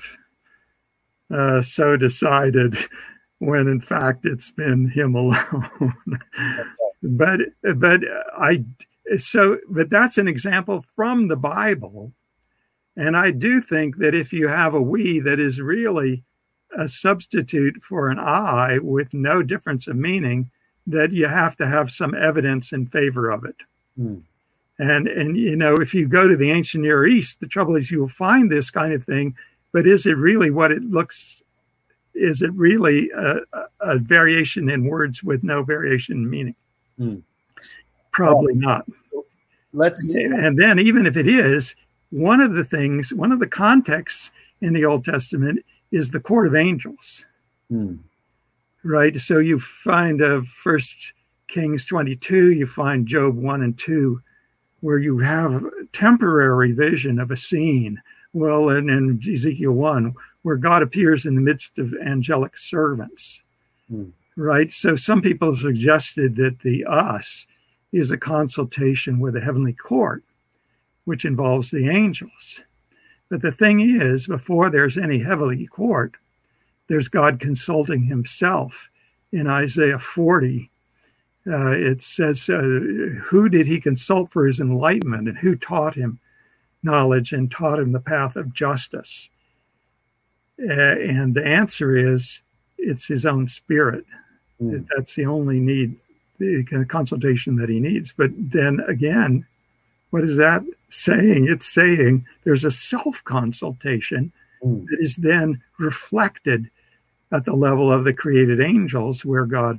uh, so decided, when in fact it's been him alone. but but I so but that's an example from the Bible, and I do think that if you have a we that is really a substitute for an I with no difference of meaning, that you have to have some evidence in favor of it. Mm. And, and, you know, if you go to the ancient Near East, the trouble is you'll find this kind of thing, but is it really what it looks, is it really a, a variation in words with no variation in meaning? Mm. Probably well, not. Let's. And then even if it is, one of the things, one of the contexts in the Old Testament is the court of angels, mm. right? So you find uh, First Kings twenty-two, you find Job one and two, where you have temporary vision of a scene. Well, and in Ezekiel one, where God appears in the midst of angelic servants, mm. right? So some people have suggested that the us is a consultation with the heavenly court, which involves the angels. But the thing is, before there's any heavenly court, there's God consulting himself. In Isaiah forty, uh, it says, uh, who did he consult for his enlightenment, and who taught him knowledge and taught him the path of justice? Uh, and the answer is, it's his own spirit. Mm. That's the only need, the consultation that he needs. But then again, what is that saying? It's saying there's a self-consultation mm. that is then reflected at the level of the created angels, where God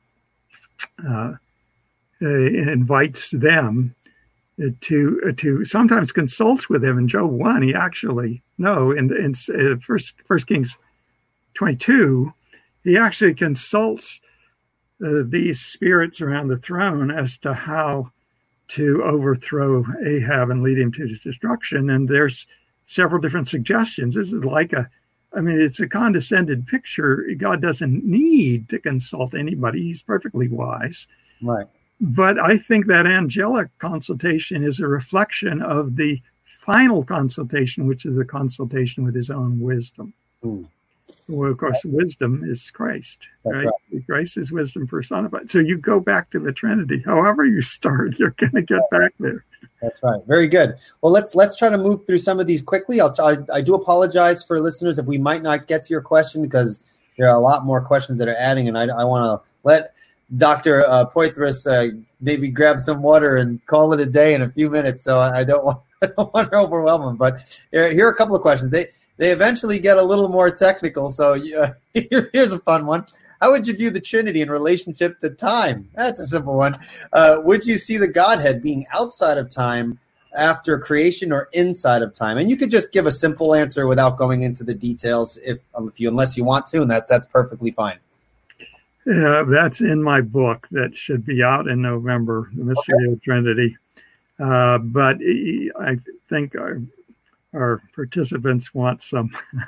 uh, uh, invites them to uh, to sometimes consults with him. In Job one, he actually no, in in uh, First First Kings twenty-two, he actually consults uh, these spirits around the throne as to how to overthrow Ahab and lead him to his destruction. And there's several different suggestions. This is like a, I mean, it's a condescended picture. God doesn't need to consult anybody. He's perfectly wise. Right. But I think that angelic consultation is a reflection of the final consultation, which is a consultation with his own wisdom. Mm. Well, of course, wisdom is Christ, right? right? Christ is wisdom personified. So you go back to the Trinity. However you start, you're going to get back there. That's right. Very good. Well, let's let's try to move through some of these quickly. I'll I, I do apologize for listeners if we might not get to your question, because there are a lot more questions that are adding, and I, I want to let Doctor Uh, Poythress uh, maybe grab some water and call it a day in a few minutes. So I don't want I don't want to overwhelm him. But here, here are a couple of questions. They They eventually get a little more technical, so uh, here, here's a fun one. How would you view the Trinity in relationship to time? That's a simple one. Uh, would you see the Godhead being outside of time after creation, or inside of time? And you could just give a simple answer without going into the details, if, if you, unless you want to, and that that's perfectly fine. Yeah, that's in my book that should be out in November, The Mystery okay. of the Trinity. Uh, but I think our Our participants want some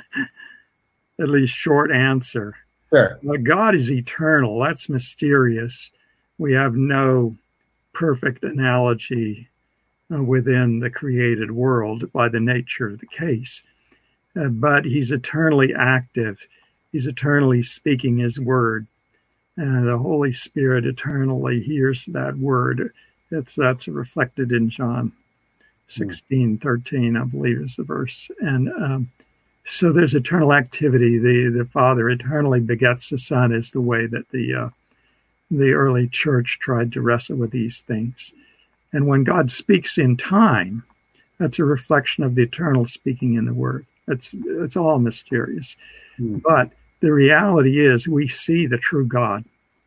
at least short answer. Sure. Well, God is eternal. That's mysterious. We have no perfect analogy uh, within the created world by the nature of the case. Uh, but he's eternally active. He's eternally speaking his word. And the Holy Spirit eternally hears that word. It's, that's reflected in John sixteen thirteen, I believe, is the verse. And um, So there's eternal activity. The the Father eternally begets the Son is the way that the uh, the early church tried to wrestle with these things. And when God speaks in time, that's a reflection of the eternal speaking in the Word. It's it's all mysterious. Mm. But the reality is we see the true God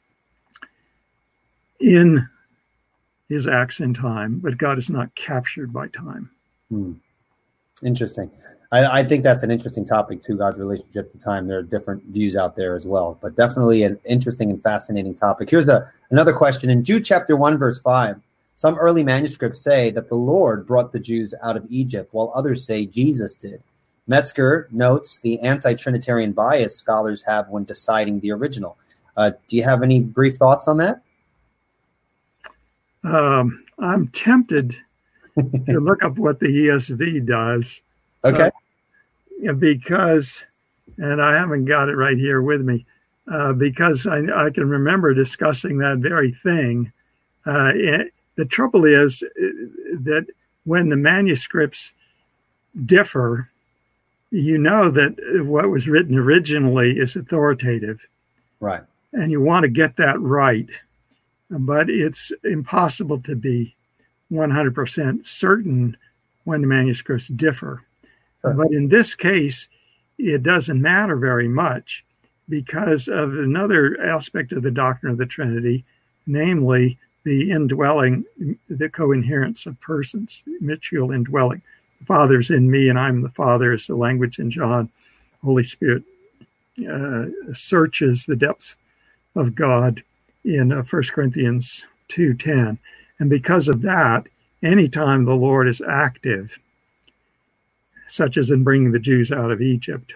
in his acts in time, but God is not captured by time. Hmm. Interesting. I, I think that's an interesting topic too, God's relationship to time. There are different views out there as well, but definitely an interesting and fascinating topic. Here's a, another question. In Jude chapter one, verse five, some early manuscripts say that the Lord brought the Jews out of Egypt, while others say Jesus did. Metzger notes the anti-Trinitarian bias scholars have when deciding the original. Uh, do you have any brief thoughts on that? Um, I'm tempted to look up what the E S V does. Okay. Uh, because, and I haven't got it right here with me, uh, because I, I can remember discussing that very thing. Uh, it, the trouble is that when the manuscripts differ, you know that what was written originally is authoritative. Right. And you want to get that right. But it's impossible to be one hundred percent certain when the manuscripts differ. Sure. But in this case, it doesn't matter very much because of another aspect of the doctrine of the Trinity, namely the indwelling, the coherence of persons, mutual indwelling. The Father's in me and I'm the Father is the language in John. Holy Spirit uh, searches the depths of God in uh, First Corinthians two ten. And because of that, anytime the Lord is active, such as in bringing the Jews out of Egypt,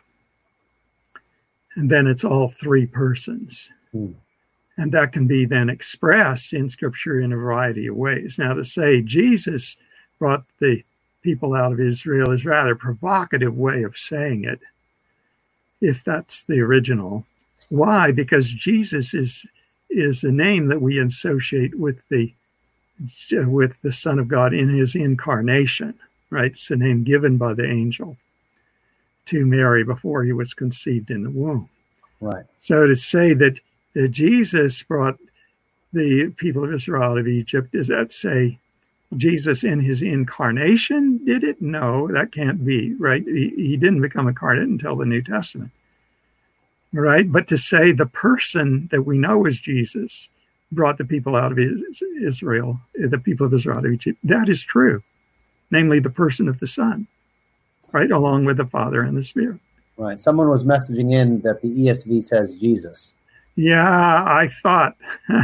and then it's all three persons. Mm. And that can be then expressed in Scripture in a variety of ways. Now, to say Jesus brought the people out of Israel is a rather provocative way of saying it, if that's the original. Why? Because Jesus is is the name that we associate with the with the Son of God in his incarnation, right? It's the name given by the angel to Mary before he was conceived in the womb. Right. So to say that, that Jesus brought the people of Israel out of Egypt, does that say Jesus in his incarnation did it? No, that can't be, right? He, he didn't become incarnate until the New Testament. Right, but to say the person that we know is Jesus brought the people out of Israel, the people of Israel out of Egypt, that is true. Namely, the person of the Son, right, along with the Father and the Spirit. Right. Someone was messaging in that the E S V says Jesus. Yeah, I thought,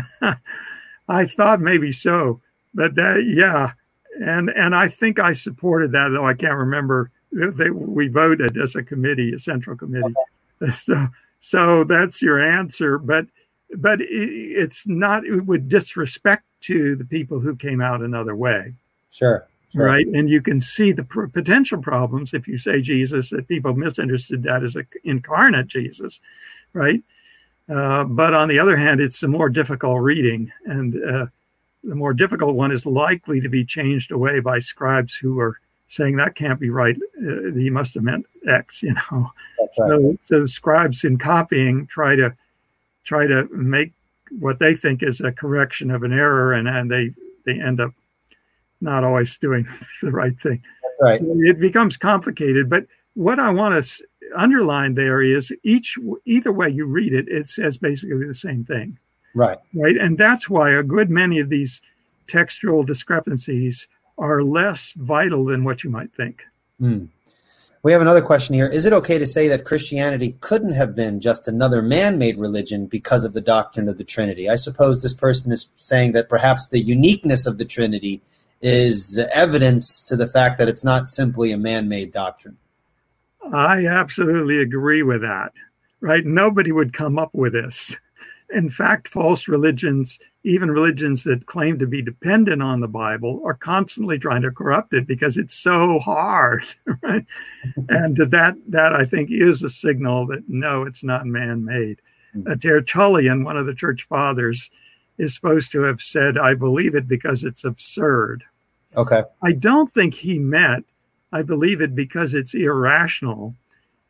I thought maybe so, but that, yeah, and and I think I supported that, though I can't remember. They, we voted as a committee, a central committee. Okay. So. So that's your answer, but but it's not, it would disrespect to the people who came out another way. Sure. Sure. Right. And you can see the pr- potential problems if you say Jesus, that people misunderstood that as an incarnate Jesus. Right. Uh, but on the other hand, it's a more difficult reading. And uh, the more difficult one is likely to be changed away by scribes who are saying that can't be right. Uh, he must have meant X, you know. That's right. So, so the scribes in copying try to try to make what they think is a correction of an error, and, and they, they end up not always doing the right thing. That's right. So it becomes complicated. But what I want to underline there is each either way you read it, it says basically the same thing. Right. Right. And that's why a good many of these textual discrepancies are less vital than what you might think. Mm. We have another question here. Is it okay to say that Christianity couldn't have been just another man-made religion because of the doctrine of the Trinity? I suppose this person is saying that perhaps the uniqueness of the Trinity is evidence to the fact that it's not simply a man-made doctrine. I absolutely agree with that, right? Nobody would come up with this. In fact, false religions, even religions that claim to be dependent on the Bible, are constantly trying to corrupt it because it's so hard, right? And that, that I think, is a signal that, no, it's not man-made. Uh, Tertullian, one of the church fathers, is supposed to have said, I believe it because it's absurd. Okay. I don't think he meant, I believe it because it's irrational.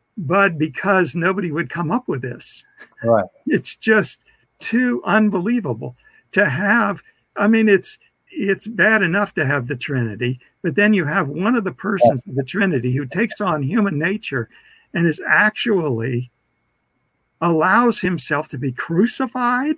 but because nobody would come up with this. Right. It's just too unbelievable to have. I mean, it's it's bad enough to have the Trinity, but then you have one of the persons of the Trinity who takes on human nature and is actually allows himself to be crucified.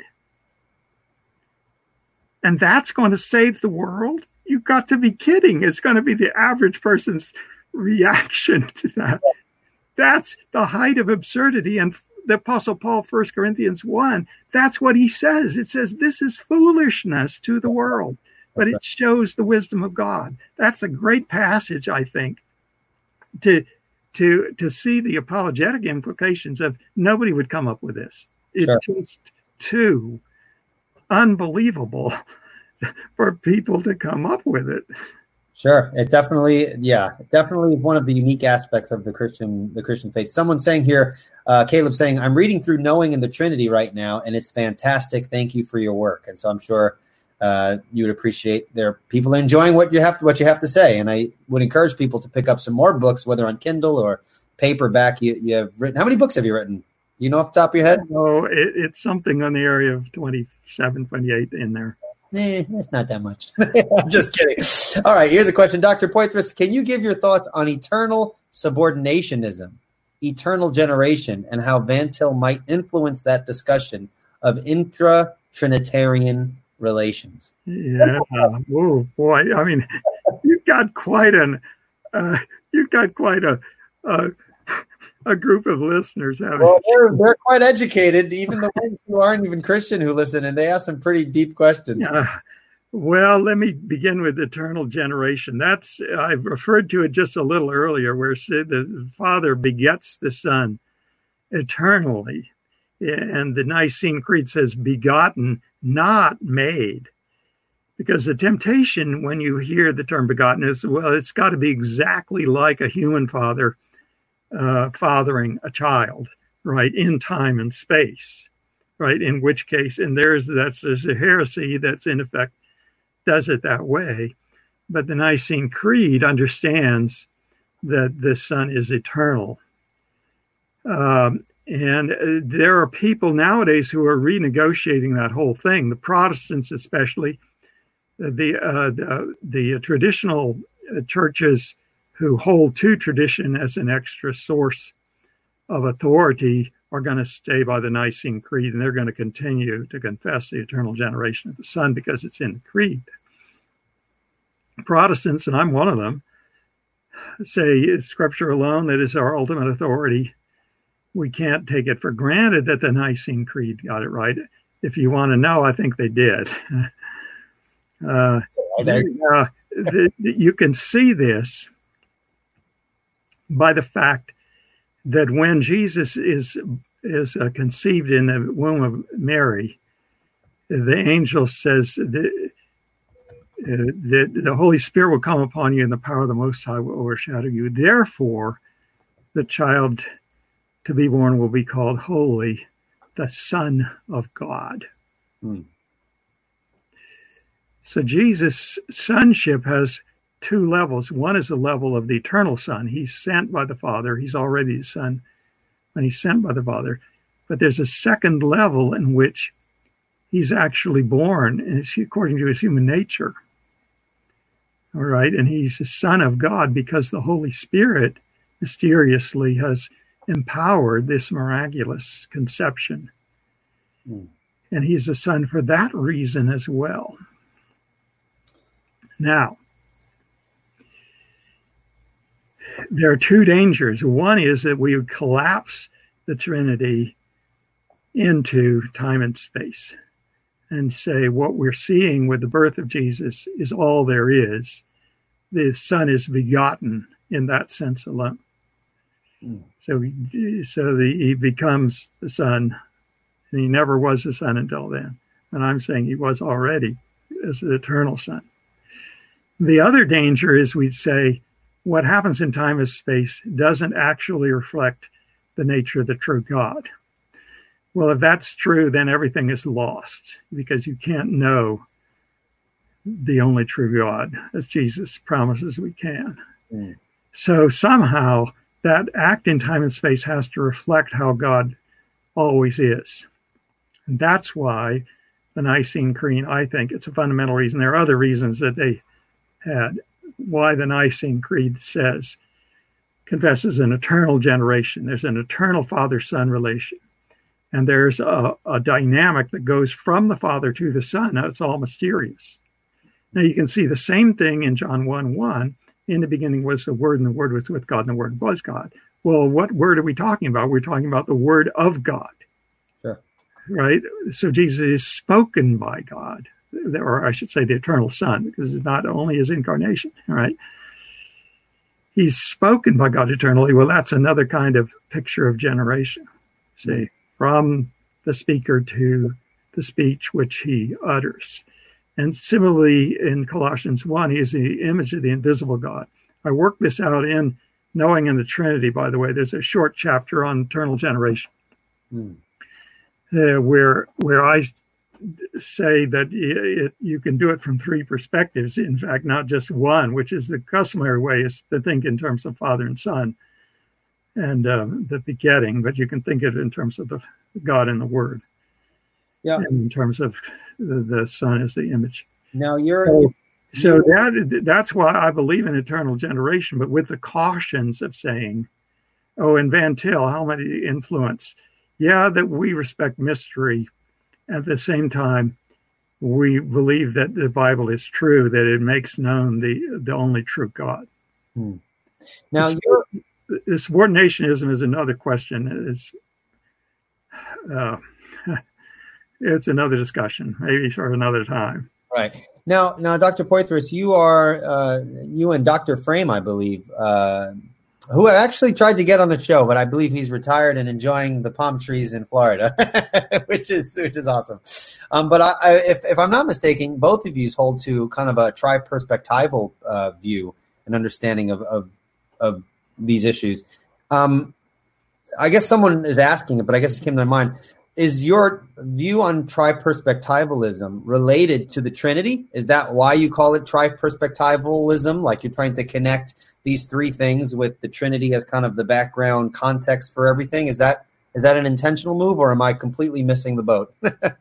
And that's going to save the world? You've got to be kidding. It's going to be the average person's reaction to that. That's the height of absurdity. And the Apostle Paul, First Corinthians one, that's what he says. It says, this is foolishness to the world, but it shows the wisdom of God. That's a great passage, I think, to to to see the apologetic implications of nobody would come up with this. It's sure. just too unbelievable for people to come up with it. Sure. It definitely, yeah, definitely one of the unique aspects of the Christian, the Christian faith. Someone saying here, uh, Caleb saying, I'm reading through Knowing in the Trinity right now, and it's fantastic. Thank you for your work. And so I'm sure uh, you would appreciate there. People are enjoying what you have, what you have to say. And I would encourage people to pick up some more books, whether on Kindle or paperback. You, you have written, how many books have you written? Do you know off the top of your head? Oh, it, it's something on the area of twenty-seven, twenty-eight in there. Eh, it's not that much. I'm just kidding. All right, here's a question. Doctor Poitras, can you give your thoughts on eternal subordinationism, eternal generation, and how Van Til might influence that discussion of intra-Trinitarian relations? Yeah. Oh, boy. I mean, you've got quite an, uh, you've got quite a, uh, a group of listeners. Well, they're, they're quite educated, even the ones who aren't even Christian who listen, and they ask some pretty deep questions. Uh, well, let me begin with eternal generation. That's, I referred to it just a little earlier, where the Father begets the Son eternally. And the Nicene Creed says begotten, not made. Because the temptation when you hear the term begotten is, well, it's got to be exactly like a human father Uh, fathering a child, right, in time and space, right, in which case, and there's that's there's a heresy that's in effect does it that way. But the Nicene Creed understands that the Son is eternal. Um, and uh, there are people nowadays who are renegotiating that whole thing, the Protestants especially, the, uh, the, the traditional churches who hold to tradition as an extra source of authority are going to stay by the Nicene Creed, and they're going to continue to confess the eternal generation of the Son because it's in the Creed. Protestants, and I'm one of them, say it's Scripture alone that is our ultimate authority. We can't take it for granted that the Nicene Creed got it right. If you want to know, I think they did. uh, they, uh, the, you can see this by the fact that when Jesus is is uh, conceived in the womb of Mary, the angel says that, uh, that the Holy Spirit will come upon you and the power of the Most High will overshadow you. Therefore, the child to be born will be called Holy, the Son of God. Hmm. So Jesus' sonship has two levels. One is the level of the eternal Son. He's sent by the Father. He's already the Son, and he's sent by the Father. But there's a second level in which he's actually born, and it's according to his human nature. All right, and he's the Son of God because the Holy Spirit mysteriously has empowered this miraculous conception. Mm. And he's the Son for that reason as well. Now, there are two dangers. One is that we would collapse the Trinity into time and space and say what we're seeing with the birth of Jesus is all there is. The Son is begotten in that sense alone. Mm. So, he, so the, he becomes the Son, and he never was the Son until then. And I'm saying he was already as the eternal Son. The other danger is we'd say, what happens in time and space doesn't actually reflect the nature of the true God. Well, if that's true, then everything is lost because you can't know the only true God as Jesus promises we can. Mm. So somehow that act in time and space has to reflect how God always is. And that's why the Nicene Creed, I think it's a fundamental reason. There are other reasons that they had why the Nicene Creed says, confesses an eternal generation. There's an eternal father-son relation. And there's a, a dynamic that goes from the Father to the Son. Now, it's all mysterious. Now, you can see the same thing in John one one. In the beginning was the Word, and the Word was with God, and the Word was God. Well, what word are we talking about? We're talking about the Word of God. Sure. Right? So Jesus is spoken by God, or I should say the eternal Son, because it's not only his incarnation, right? He's spoken by God eternally. Well, that's another kind of picture of generation. See? Mm-hmm. From the speaker to the speech which he utters. And similarly, in Colossians one, he is the image of the invisible God. I worked this out in Knowing in the Trinity, by the way. There's a short chapter on eternal generation mm. uh, where where I say that it, you can do it from three perspectives. In fact, not just one, which is the customary way, is to think in terms of Father and Son and um, the begetting, but you can think of it in terms of the God and the Word. Yeah. And in terms of the, the Son as the image. Now you're so, so that that's why I believe in eternal generation, but with the cautions of saying, oh, in Van Til, how many influence? Yeah, that we respect mystery. At the same time, we believe that the Bible is true, that it makes known the the only true God. Hmm. Now you're subordinationism is another question. It's, uh, it's another discussion, maybe for another time. Right. Now, now, Doctor Poythress, you are, uh, you and Doctor Frame, I believe, uh, who I actually tried to get on the show, but I believe he's retired and enjoying the palm trees in Florida, which is which is awesome. Um, but I, I, if, if I'm not mistaken, both of you hold to kind of a tri-perspectival uh, view and understanding of, of, of these issues. Um, I guess someone is asking it, but I guess it came to my mind. Is your view on tri-perspectivalism related to the Trinity? Is that why you call it tri-perspectivalism? Like you're trying to connect these three things with the Trinity as kind of the background context for everything? Is that is that an intentional move, or am I completely missing the boat?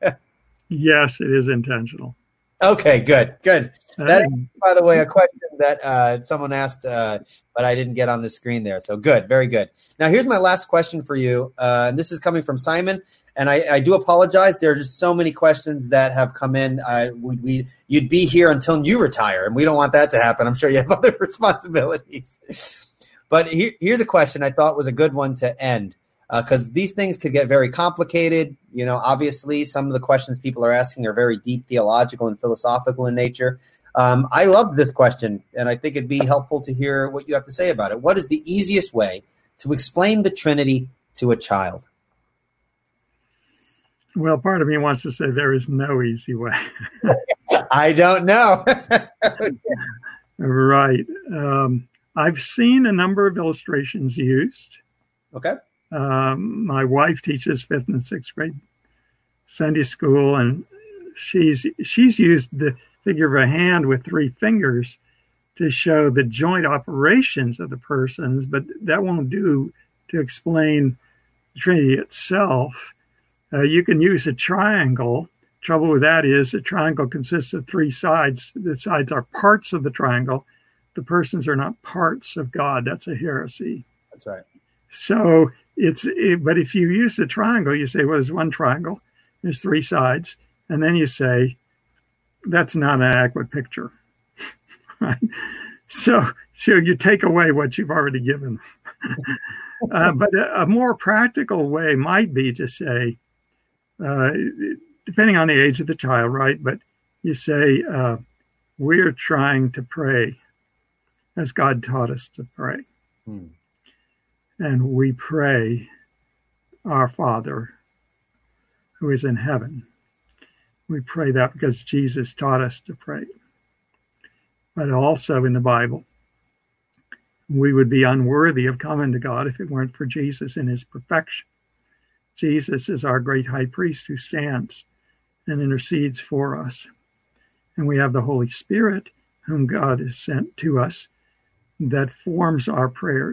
Yes, it is intentional. Okay, good, good. That is, by the way, a question that uh, someone asked, uh, but I didn't get on the screen there. So good, very good. Now, here's my last question for you. Uh, and this is coming from Simon. And I, I do apologize. There are just so many questions that have come in. Uh, we, we, you'd be here until you retire, and we don't want that to happen. I'm sure you have other responsibilities. But here, here's a question I thought was a good one to end, because uh, these things could get very complicated. You know, obviously, some of the questions people are asking are very deep theological and philosophical in nature. Um, I love this question, and I think it'd be helpful to hear what you have to say about it. What is the easiest way to explain the Trinity to a child? Well, part of me wants to say there is no easy way. I don't know. Right. Um, I've seen a number of illustrations used. Okay. Um, my wife teaches fifth and sixth grade Sunday school, and she's she's used the figure of a hand with three fingers to show the joint operations of the persons, but that won't do to explain the Trinity itself. Uh, you can use a triangle. Trouble with that is a triangle consists of three sides. The sides are parts of the triangle. The persons are not parts of God. That's a heresy. That's right. So it's, it, but if you use the triangle, you say, well, there's one triangle, there's three sides. And then you say, that's not an adequate picture. Right? So, so you take away what you've already given. uh, but a, a more practical way might be to say, Uh, depending on the age of the child, right? But you say, uh, we're trying to pray as God taught us to pray. Hmm. And we pray, our Father who is in heaven. We pray that because Jesus taught us to pray. But also in the Bible, we would be unworthy of coming to God if it weren't for Jesus in his perfection. Jesus is our great high priest who stands and intercedes for us. And we have the Holy Spirit, whom God has sent to us, that forms our prayers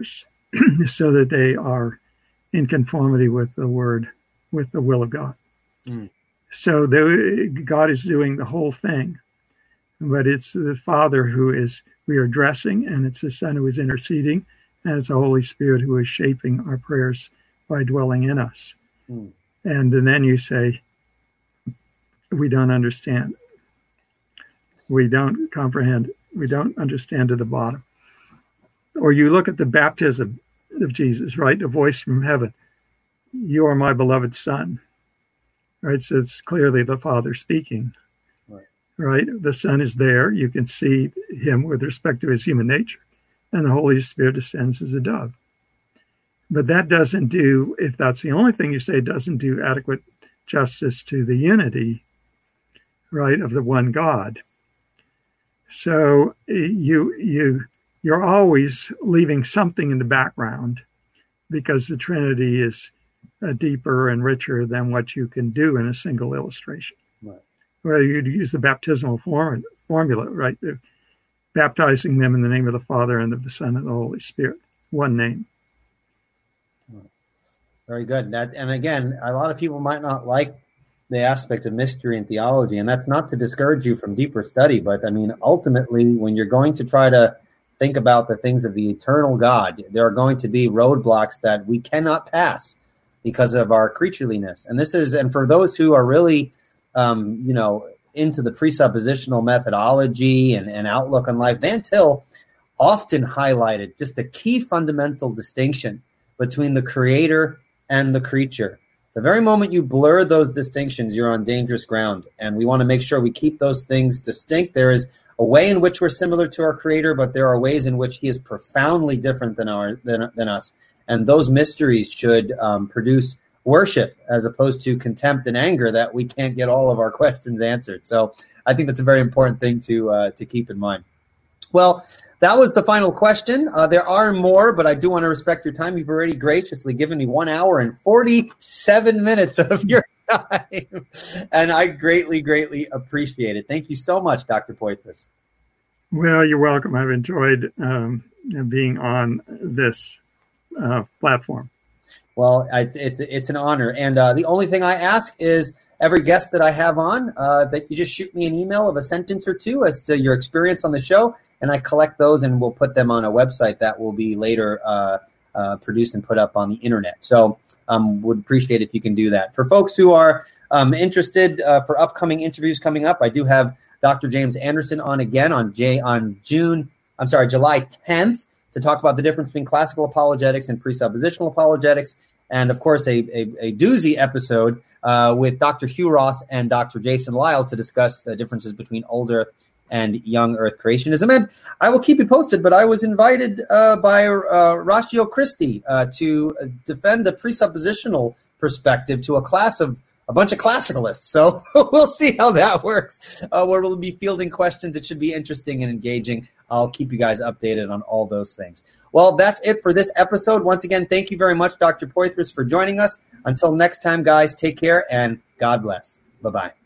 so that they are in conformity with the word, with the will of God. Mm. So the, God is doing the whole thing, but it's the Father who is, we are addressing, and it's the Son who is interceding, and it's the Holy Spirit who is shaping our prayers by dwelling in us. Mm. And, and then you say, we don't understand. We don't comprehend. We don't understand to the bottom. Or you look at the baptism of Jesus, right? A voice from heaven. You are my beloved Son. Right? So it's clearly the Father speaking. Right. Right? The Son is there. You can see him with respect to his human nature. And the Holy Spirit descends as a dove. But that doesn't do, if that's the only thing you say, doesn't do adequate justice to the unity, right, of the one God. So you you you're always leaving something in the background because the Trinity is uh, deeper and richer than what you can do in a single illustration. Right. Whether you use the baptismal form, formula, right, They're baptizing them in the name of the Father and of the Son and the Holy Spirit, one name. Very good. That, and again, a lot of people might not like the aspect of mystery and theology, and that's not to discourage you from deeper study, but I mean, ultimately, when you're going to try to think about the things of the eternal God, there are going to be roadblocks that we cannot pass because of our creatureliness. And this is, and for those who are really, um, you know, into the presuppositional methodology and, and outlook on life, Van Til often highlighted just the key fundamental distinction between the creator and the creature. The very moment you blur those distinctions, you're on dangerous ground. And we want to make sure we keep those things distinct. There is a way in which we're similar to our creator, but there are ways in which he is profoundly different than our than, than us. And those mysteries should um, produce worship as opposed to contempt and anger that we can't get all of our questions answered. So I think that's a very important thing to uh, to keep in mind. Well, that was the final question. Uh, there are more, but I do want to respect your time. You've already graciously given me one hour and forty-seven minutes of your time, and I greatly, greatly appreciate it. Thank you so much, Doctor Poitras. Well, you're welcome. I've enjoyed um, being on this uh, platform. Well, it's it's, it's an honor, and uh, the only thing I ask is every guest that I have on uh, that you just shoot me an email of a sentence or two as to your experience on the show. And I collect those and we'll put them on a website that will be later uh, uh, produced and put up on the internet. So um, would appreciate if you can do that. For folks who are um, interested uh, for upcoming interviews coming up, I do have Doctor James Anderson on again on J on June, I'm sorry, July tenth to talk about the difference between classical apologetics and presuppositional apologetics. And of course, a, a, a doozy episode uh, with Doctor Hugh Ross and Doctor Jason Lisle to discuss the differences between old Earth and young Earth creationism. And I will keep you posted, but I was invited uh, by uh, Ratio Christi uh, to defend the presuppositional perspective to a class of a bunch of classicalists. So we'll see how that works. Uh, where we'll be fielding questions. It should be interesting and engaging. I'll keep you guys updated on all those things. Well, that's it for this episode. Once again, thank you very much, Doctor Poitras, for joining us. Until next time, guys, take care and God bless. Bye-bye.